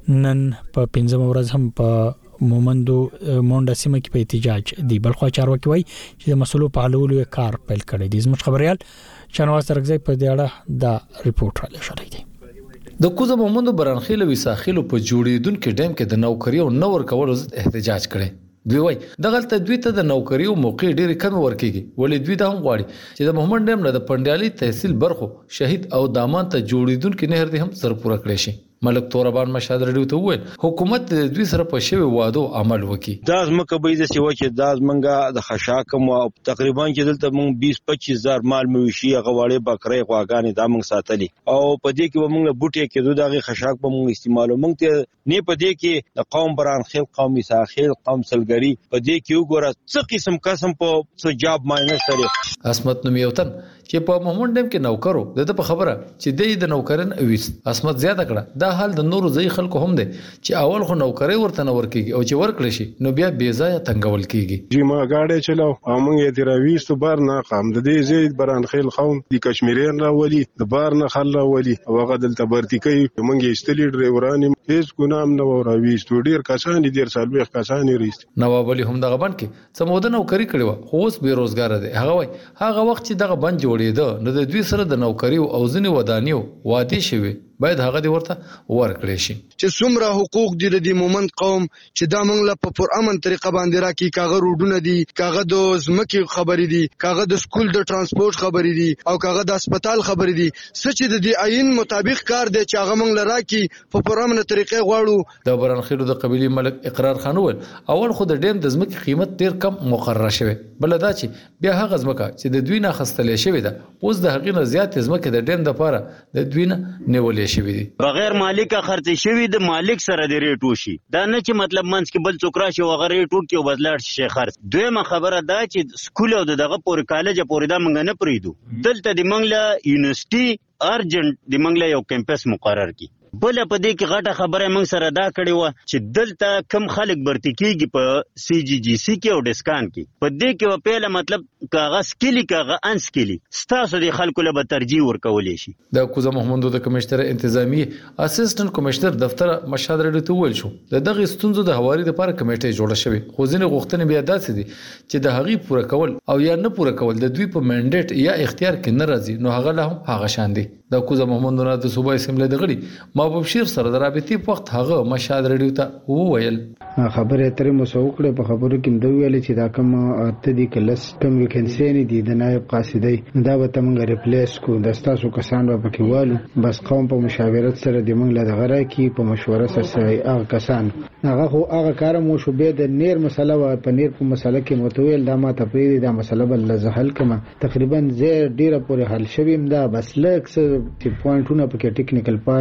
نن په پنځمه ورځ هم په مومندو مونډه سیمه کې په احتجاج دی. بلخو چارواکي وایي چې د مسلو په حلولو کار پیل کړی دی. زموږ خبريال شنواز ترغزی په دې اړه دا ریپورت را لېږلی دی. د کوزه مومندو برانخیل وساخیل په جوړیدونکو ډیم کې د نوکری او نور کولو احتجاج کړي. دوی وایي دغلته دوی ته د نوکری او موقع ډېر کم ورکیږي، ولې دوی دا هم غواړي چې د محمد ډیم نه د پندیالي تحصیل برخو شهید او دامان ته جوړیدونکو نهر دې هم سر پوره کړی شي. ملک توربان مشهد رډیو ته وویل حکومت د دوی سره په شوی وادو عمل وکړي. دا زمکه به د سیوا چې دا زمنګه د خشاکم او تقریبا چې دلته مونږ بیس پچیس هزار مال موشي غواړي بکرې غواګانې دا مونږ ساتلي او په دې کې مونږ بوټي کې دوه دغه خشاک به مونږ استعمالو. مونږ ته نه په دې کې د قوم برانخیل، قومي ساخیل، قوم سلګری په دې کې وګوره څه قسم قسم په څه جاب ماینس لري. اسمت نوم یو تن چې په محمد ډیم کې نوکرو د په خبره چې د نوکرن اویس اسمت زیاته کړه. دا حال د نورو ځای خلکو هم دی چې اول خو نوکری ورته نه ورکیږي او چې ورکړي شي نو بیا بې ځایه تنګول کیږي. چې ما گاډي چلاو او موږ یې تراويست بار نه قام د دې زید برانخیل قوم د کشمیرین راولي د بار نه خل راولي او هغه دلته برتی کوي. موږ یې استلی ډرایوران هیڅ ګنام نه وراويست ډیر کسان دي ډیر سالوي کسان ریست. نواب علي هم دغه بند کې سموده نوکری کړو خو اوس بے روزګار دي. هغه وای هغه وخت چې دغه بند جوړېده نو د دوی سره د نوکری او ځنی ودانیو وادي شوی باید هغه دی ورته ورکړي شي. چې څومره حقوق دي د مومند قوم چې دا موږ له په پرامن طریقه باندې راکې کاغه روډونه دي، کاغه د زمکي خبرې دي، کاغه د سکول د ترانسپورت خبرې دي او کاغه د هسپتال خبرې دي. سچ د دې عین مطابق کار دی چې هغه موږ لراکې په پرامن طریقه غواړو. د برانخیلو د قبيله ملک اقرار خان ول اول خو د ډیم د زمکي قیمت ډیر کم مقرره شوی، بل دا چې بیا هغه زمکه چې د دوی نه خستلې شوی ده اوس د هغې نه زیات زمکه د ډیم د لپاره د دوی نه نیولې شوی دي. بغیر مالک خرڅ شوی د مالک سره د ریټ وشي. دا نه چې مطلب منځ کې بل څوک راشي او هغه ریټ ورکړي او بدلاړ شي خرڅ. دویمه خبره دا چې سکول او دغه پورې کالج پورې دا منګ نه پریدو. دلته د منګله یونیورسيټي ارجنټ د منګله یو کیمپس مقرر کی. بل په دې کې غټه خبره موږ سره دا کړې و چې دلته کم خلک برتی کیږي په سی جی جی سی کې او ډسکان کې. په دې کې و پیله مطلب کاغه سکلی کاغه ان سکلی ستاسو د خلکو له ترجیح ورکولې شي. د کوزه محمد د کمشنر انتظامی اسسټنټ کمشنر دفتر مشهد رډیو ته ویل شو د دغه ستونزو د حواري لپاره کمیټه جوړه شوې، خو ځینې غوښتنې بیا داسې دي چې د هغې پوره کول او یا نه پوره کول د دوی په منډیټ یا اختیار کې نه راځي، نو هغه له هم هغه شان دي. د کوزه محمد نه د صوبای اسمبلی د غړي محبوب شیر سره د رابطې په وخت هغه مشهد رډیو ته وویل خبره ترې مو سوکړه په خبرو کې دوی ویل چې دا کوم اته دي کلس کوم ویکنسي دي د نائب قاصدی دا به تمنګ ریپلیس کو د تاسو کسان به پکې والو بس قوم په مشاورت سره د منګ له دغه راکی په مشوره سره هغه کسان هغه خو هغه کار مو شو به د نیر مسله و په نیر په مسله کې متویل دا ما ته پری دا مسله بل زهل کما تقریبا زه ډیره پورې حل شویم دا بس لکه چې پوینټونه پکې ټیکنیکل پاتې دي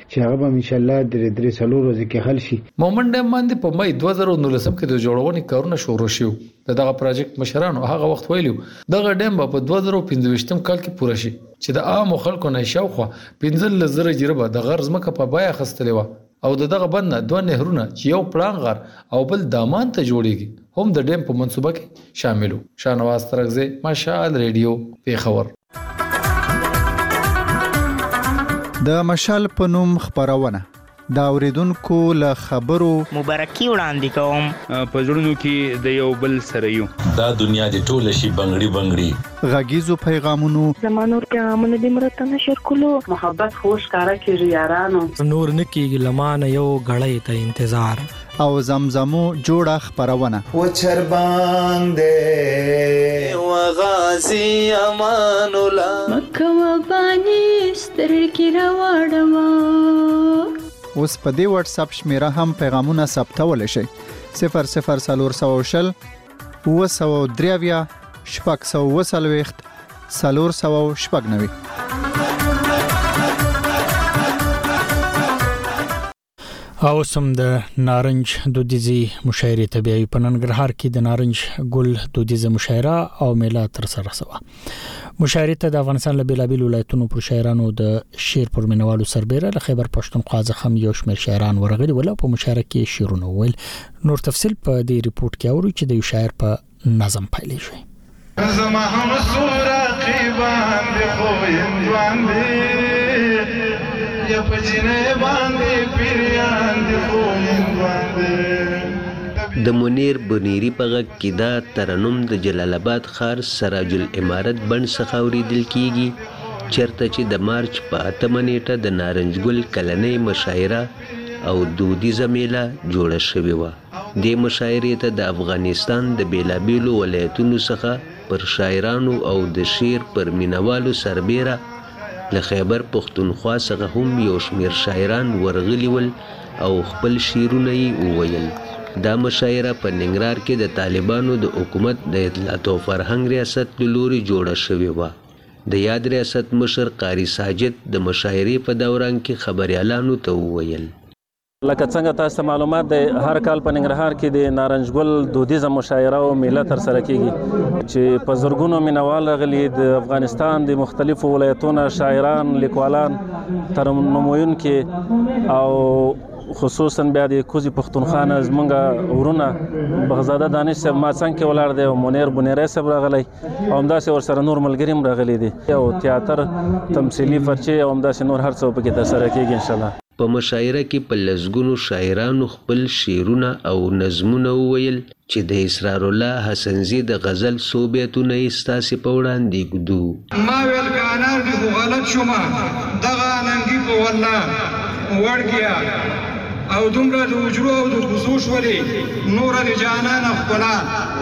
چې هغه به ان شاء الله درې درې څلور ورځې کې حل شي. مومن ډیم باندې په مې دوه زره نولس کې د جوړونې کارونه شروع شو. دغه پروجیکټ مشرانو هغه وخت ویلو دغه ډیم په دوه زره پنځه کال کې پوره شي چې د عام خلکو نه شاوخوا پنځه زره جریبه د غرض مکه په بیا خستلې و او دغه بند دوه نهرونه چې یو پلان غر او بل دامان ته جوړیږي هم د ډیم په منصوبه کې شاملو. شانواز ترغزه مشال ریډیو پیښور. د مشال په نوم خبرونه دا اوریدونکو له خبرو مبارکي وړاندې کوم په ژوندونو کې د یو بل سره یو دا دنیا د ټوله شي بنگړي بنگړي غږیزو پیغامونو زمانور پیغامونه د مرته نشر کولو محبت خوش کارا کیږي یارانو نور نکیږي لمانه یو غړې ته انتظار او زمزمو جوړه خبرونه و چربان دې و غازی امان الله مکه و بانی سترګې راوړم. اوس په دې واتس اپ شمیره هم پیغامونه ثبتول شي صفر صفر څلور سوه شل اوه سوه درې شپږ سوه اوه څلوېښت څلور سوه شپږ نوي. او سم د نارنج دودیزي مشاعره طبيعي په ننګرهار کې د نارنج ګل دودیزه مشاعره او میله تر سره شوه. مشاعره ته د افغانستان له بیلابیل ولایتونو پر شاعرانو د شعر پر مینوالو سربېره له خیبر پښتونخوا څخه هم یو شمېر شاعران ورغلي ول په مشاعره کې شعرونه ویل. نور تفصیل په دې ریپورت کې اورو چې د یو شاعر په نظم پایلی شي. زما هم صورت قیبان دی خو هندوان دی یا پجنه باندې پیریان دی خو هندوان دی. د منیر بنيري په غږ کې دا ترنم د جلال آباد ښار سراج الامارت بند څخه اورېدل کیږي چېرته چې د مارچ په اتمه نیټه د نارنج ګل کلنۍ مشاعره او دودیزه میله جوړه شوې وه. دې مشاعرې ته د افغانستان د بیلابیلو ولایتونو څخه پر شاعرانو او د شعر پر مینوالو سربېره له خیبر پښتونخوا څخه هم یو شمېر شاعران ورغلي ول او خپل شعرونه یې وویل. دا مشاعره په ننګرهار کې د طالبانو د حکومت د اطلاعات او فرهنګ ریاست له لوري جوړه شوې وه. د یاد ریاست مشر قاری ساجد د مشاعرې په دوران کې خبريالانو ته وویل لکه څنګه تاسو معلومات د هر کال په ننګرهار کې د نارنج ګل دودیزه مشاعره او میله تر سره کیږي چې په زرګونو مینوال غلي د افغانستان د مختلفو ولایتونو شاعران لیکوالان ترنموونکي او خصوصا بیا د کوزي پښتونخوا نه زمونږ ورونه بغزاده دانش صاحب ما څنګه کې ولاړ دی او منیر بنيري صاحب راغلی او همداسې ورسره نور ملګري هم راغلي دي او تیاتر تمثیلي فرچې او همداسې نور هر څه پکې تر سره کیږي ان شاء الله. په مشاعره کې په لسګونو شاعرانو خپل شعرونه او نظمونه وویل چې د اسرار الله حسنزي د غزل څو بیتونه یې ستاسې په وړاندې ږدو. ما ویل که انار دي خو غلط شومه دغه اننګي په والله وړ او دومره د وجرو او د خصو شولې نوره د جانانه ښکلا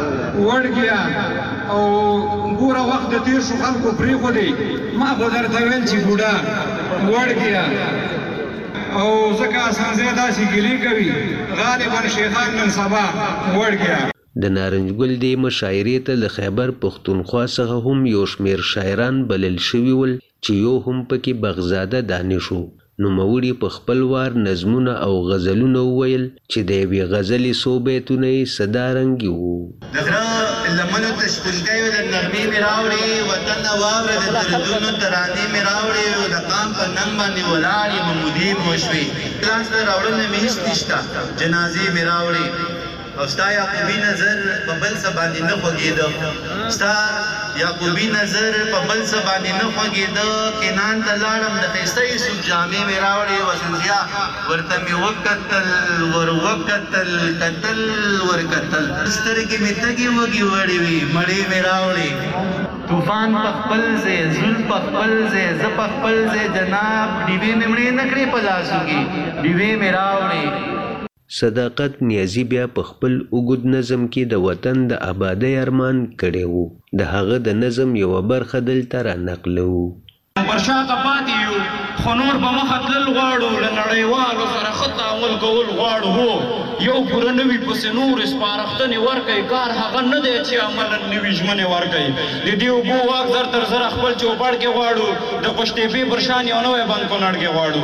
وړ او ګوره وخت د تېر شو خلکو پرېښودې ما خو درته ویل چې بوډا وړ او ځکه اسانځی داسې ګیلې کوي غالبا شیخان نن سبا وړ. د نارنج ګل دې مشاعرې ته له خیبر پښتونخوا څخه هم یو شمېر شاعران بلل شوي ول چې یو هم پکې بغزاده دانش و. نوموړي په خپل وار نظمونه او غزلونه وویل چې د یوې غزلې څو بیتونه یې صدارنګي وو. د غره لمنو ته شپونکیو د نغمې مې راوړې وطن ته واوره د دردونو ترانې مې راوړې او د قام په ننګ باندې ولاړې ممودې مې وشوې لاس ته راوړنه مې هېڅ نشته جنازې مې راوړې او ستا یعقوبي نظر په بل څه باندې نه خوږېده ستا یعقوبي نظر په بل څه باندې نه خوږېده کنان ته لاړم د ښایسته یوسف جامې مې راوړې وسنځیا ورته مې وکتل ور وکتل کتل ور کتل سترګې مې تږې وږې وړې وې مړې مې راوړې طوفان په خپل ځای زول په خپل ځای زه په خپل ځای جناب ډیوې مې مړې نه کړې په لاسو کې ډیوې مې راوړې. صداقت نیازی بیا په خپل اوږد نظم کې د وطن د آبادۍ ارمان کړی و. د هغه د نظم یوه برخه دلته را نقلوو. ورشاته پاتې یو خو نور به مخه تلل غواړو له نړیوالو سره ښه تعامل کول غواړو هو یو پوره نوي پسې نور سپارښتنې ورکوي کار هغه نه دی چې عملا نوي ژمنې ورکوي د دې اوبو واک زر تر زره خپل چوپړ کې غواړو د قشتېپې پر شان یو نوی بند کونړ کې غواړو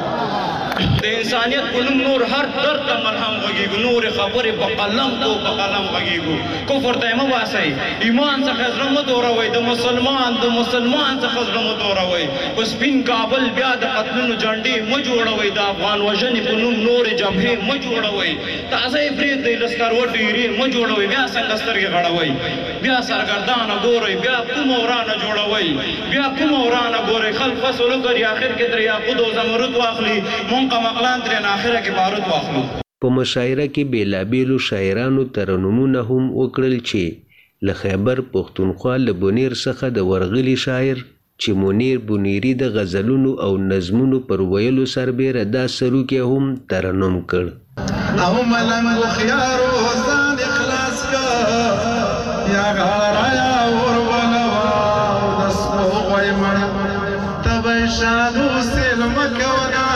د انسانیت په نوم نور هر درد ته مرهم غږیږو نورې خبرې په قلم کو په قلم غږیږو کفر ته یې مه باسئ ایمان څخه زړه مه دوروئ د مسلمان د مسلمان څخه زړه مه دوروئ په سپین کابل بیا د قتلونو جنډې مه جوړوئ د افغان وژنې په نوم نورې جبهې مه جوړوئ تازه یې پرېږدئ له سکروټو ایرې مه جوړوئ بیا څنګه سترګې غړوئ بیا سرګردانه ګورئ بیا کومه ورانه جوړوئ بیا کومه ورانه ګورئ خلق فصل وکړي آخر کې ترې یاقوت او زمرد واخلي مونږ قمقلان ترې آخره کې بارود واخلو په مشاعره کې بیلابیلو شاعرانو ترنمونه هم وکړل چې له خیبر پښتونخوا له بونیر څخه د ورغلي شاعر چې منیر بونیری د غزلونو او نظمونو پر ویلو سربیره دا سروکي هم ترنم کړ او ملنګ خيارو ځان اخلاص کا یا غرایا اور ولوا د سپوږی مړ تبه شادو سلم کونا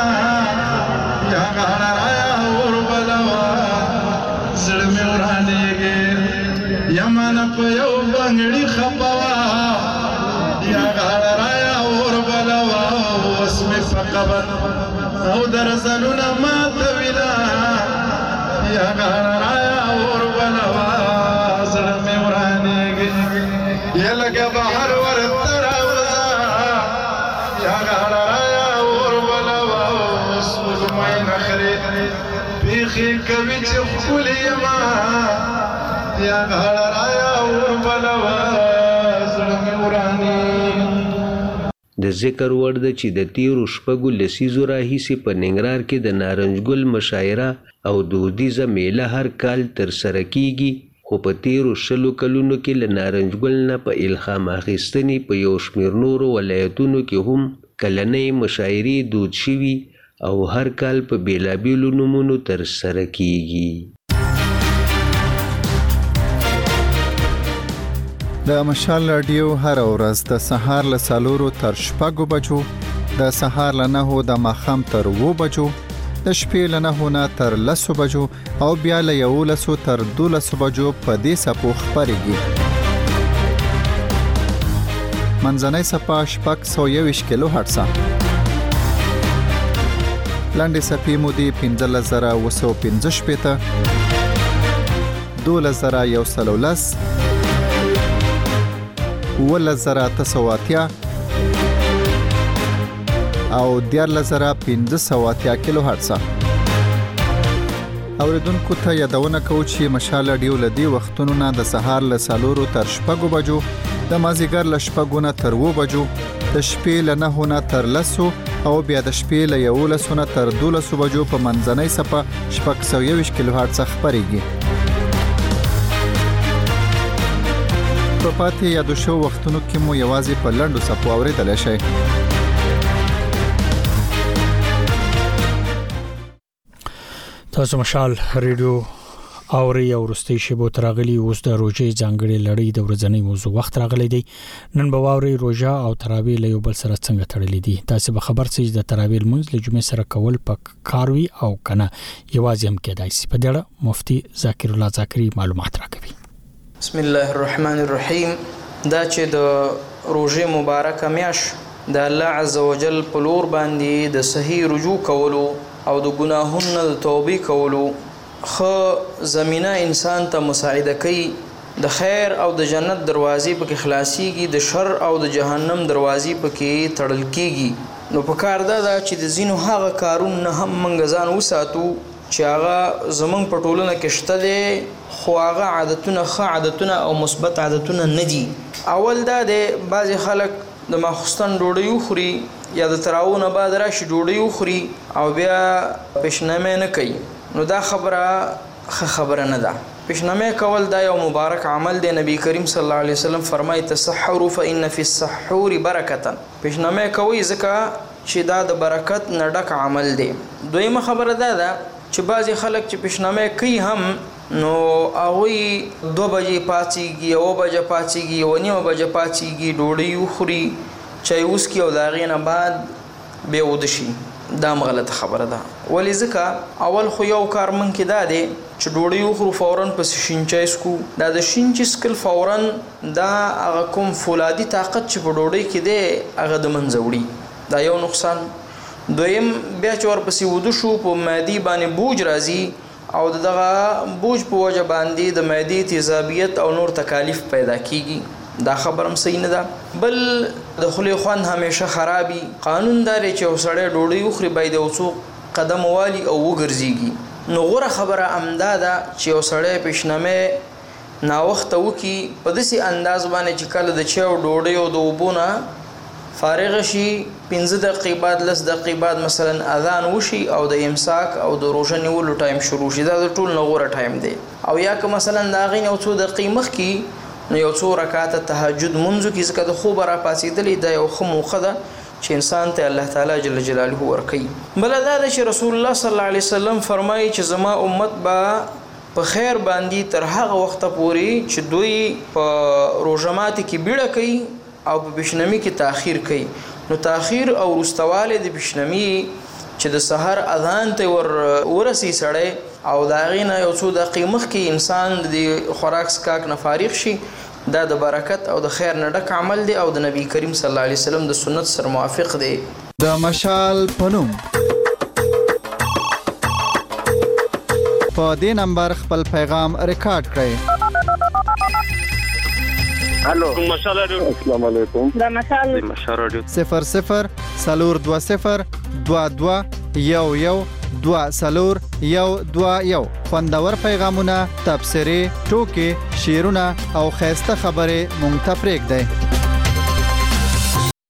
یا غرایا اور ولوا زړه مې ورانېږي یمن په یو بنګړي خپوا یا غرایا اور ولوا اسم فقبت او درزلونه ما تویلا یا غرایا اور ولوا زړه مې ورانېږي یا لکه بهر ورته راوځه یا غرایا اور ولوا سپوږمۍ نخرې بیخي کوي چې ښکلې یما یا غرایا اور ولوا زړه مې ورانېږي د ذکر وړ ده چې د تیرو شپږو لسیزو راهیسې په ننګرهار کې د نارنجګل مشاعره او دودیزه میله هر کال ترسره کیږي خو په تیرو شلو کلونو کې له نارنجګل نه په الهام اخیستنې په یو شمېر نورو ولایتونو کې هم کلنۍ مشاعرې دود شوي او هر کال په بیلابیلو نومونو ترسره کیږي. د مشال رادیو هر ورځ د سهار له څلورو تر شپږو بجو د سهار له نهو د ماښام تر اوو بجو د شپې له نهو نه تر لسو بجو او بیا له یولسو تر دولسو بجو په دې څپو خپرېږي. منځنۍ څپه شپږ سوه یوویشت کیلو هرټزه، لنډې څپې مودې پنځلس زره اوه سوه پنځه شپېته، دولس زره یو سل او لس، اوولس زره اته سوه اتیا او دیارلس زره پنځه سوه اتیا کیلو هرټزه. اوریدونکو ته یادونه کوو چې مشال رادیو له دې وختونو نه د سهار له څلورو تر شپږو بجو، د مازدیګر له شپږو نه تر اوو بجو، د شپې له نهو نه تر لسو او بیا د شپې له یولسو نه تر دولسو بجو په منځنۍ څپه شپږ سوه یوویشت کیلو هرټزه خپرېږي. په پاتې یادو شو وختونو کې مو یوازې په لنډو څپو اورېدلی شئ. تاسو مشال ریډیو اوري او وروستي شیبو تراغلي اوس د روژې ځانګړې لړۍ د ورځنۍ موضوع وخت راغلی دی. نن به واوري روژه او تراویح له یو بل سره څنګه تړلې دي. تاسو به خبر سئ د تراویح لمونځ له جمعې سره کول په کاروي او کنه یوازې هم کېدای شي. په دې اړه مفتي ذاکر الله ذاکري معلومات راکوي. بسم الله الرحمن الرحیم. دا چې د روژې مبارکه میاشت د الله عزوجل په لور باندې د صحیح رجوع کولو او د ګناهونو د توبې کولو خو زمينه انسان ته مساعده کوي. د خیر او د جنت دروازې پکې خلاصيږي، د شر او د جهنم دروازې پکې تړل کیږي. نو په کار دا ده چې د زینو هغه کارونه هم منګ ځان وساتو چې هغه زمونږ په ټولنه کې شته دي، خو هغه عادتونه ښه عادتونه او مثبت عادتونه نه دي. اول دا دی بعضې خلک د ماخوستن ډوډۍ وخوري یا د تراویح نه بعد راشي ډوډۍ وخوري او بیا پیشنامې نه کوي. نو دا خبره ښه خبره نه ده. پیشنامې کول دا یو مبارک عمل دی. نبی کریم صلی الله علیه وسلم فرمایي تسحروا فإن فی السحور برکة. پیشنامې کوي ځکه چې دا د برکت نه ډک عمل دی. دویمه خبره دا ده چې بعضې خلک چې پیشنامې کوي هم نو هغوی دو بجې پاڅېږي، اوه بجه پاڅېږي، اوه نیمه بجه پاڅېږي، ډوډۍ وخوري چای وسکي او د هغې نه بعد بیا وده شي، دا هم غلطه خبره ده. ولې ځکه اول خو یو کار من کې دا دی چې ډوډۍ وخورو فوراً پسې شین چای څکو. دا د شین چای څکل فوراً دا هغه کوم فولادي طاقت چې په ډوډۍ کې دی هغه د منځه وړي، دا یو نقصان. دویم بیا چې ورپسې وده شو په معدې باندې بوج راځي او دغه بوج په وجه باندې د معدې تیزابیت او نور تکالیف پیدا کیږي، دا خبر هم صحیح نه ده. بل د خولې خوند همیشه خرابي. قانون دا دی چې یو سړی ډوډۍ وخوري باید یو څو قدم والي او وګرځېږي. نو غوره خبره همدا ده چې یو سړی پیشنمې ناوخته وکړي په داسې انداز باندې چې کله د چای او ډوډۍ او د اوبو نه فارغ شي، پنځه دقیقې بعد لس دقیقې بعد مثلا اذان وشي او د امساک او د روژه نیولو ټایم شروع شي، دا د ټول نه غوره ټایم دی. او یا که مثلا د هغې نه یو څو دقیقې مخکې نو یو څو رکعاته تهجد منځو کې ځکه د خوبه راپاڅېدلې دا یو ښه موقع ده چې انسان ته الله تعالی جل جلاله ورکوي. بله دا ده چې رسول الله صلی الله علیه وسلم فرمایي چې زما امت به په خیر باندې تر هغه وخته پورې چې دوی په روژه ماتي کې بیړه کوي او په پیشنمي کې تاخیر کوي. نو تاخیر او وروستوالی د پیشنمي چې د سحر اذان ته ور ورسي سړی او د هغې نه یو څو دقیقې مخکې انسان د خوراک څښاک نه فارغ شي، دا د برکت او د خیر نه ډک عمل دی او د نبی کریم صلی الله علیه وسلم د سنت سره موافق دی. د مشال په نوم په دې نمبر خپل پیغام ریکارډ کړئ. الو مشال رادیو. السلام علیکم. د مشال مشال رادیو صفر صفر څلور دوه صفر دوه دوه یو یو دوه څلور یو دوه یو. خوندور پیغامونه، تبصرې، ټوکې، شعرونه او ښایسته خبرې مونږ ته پرېږدئ.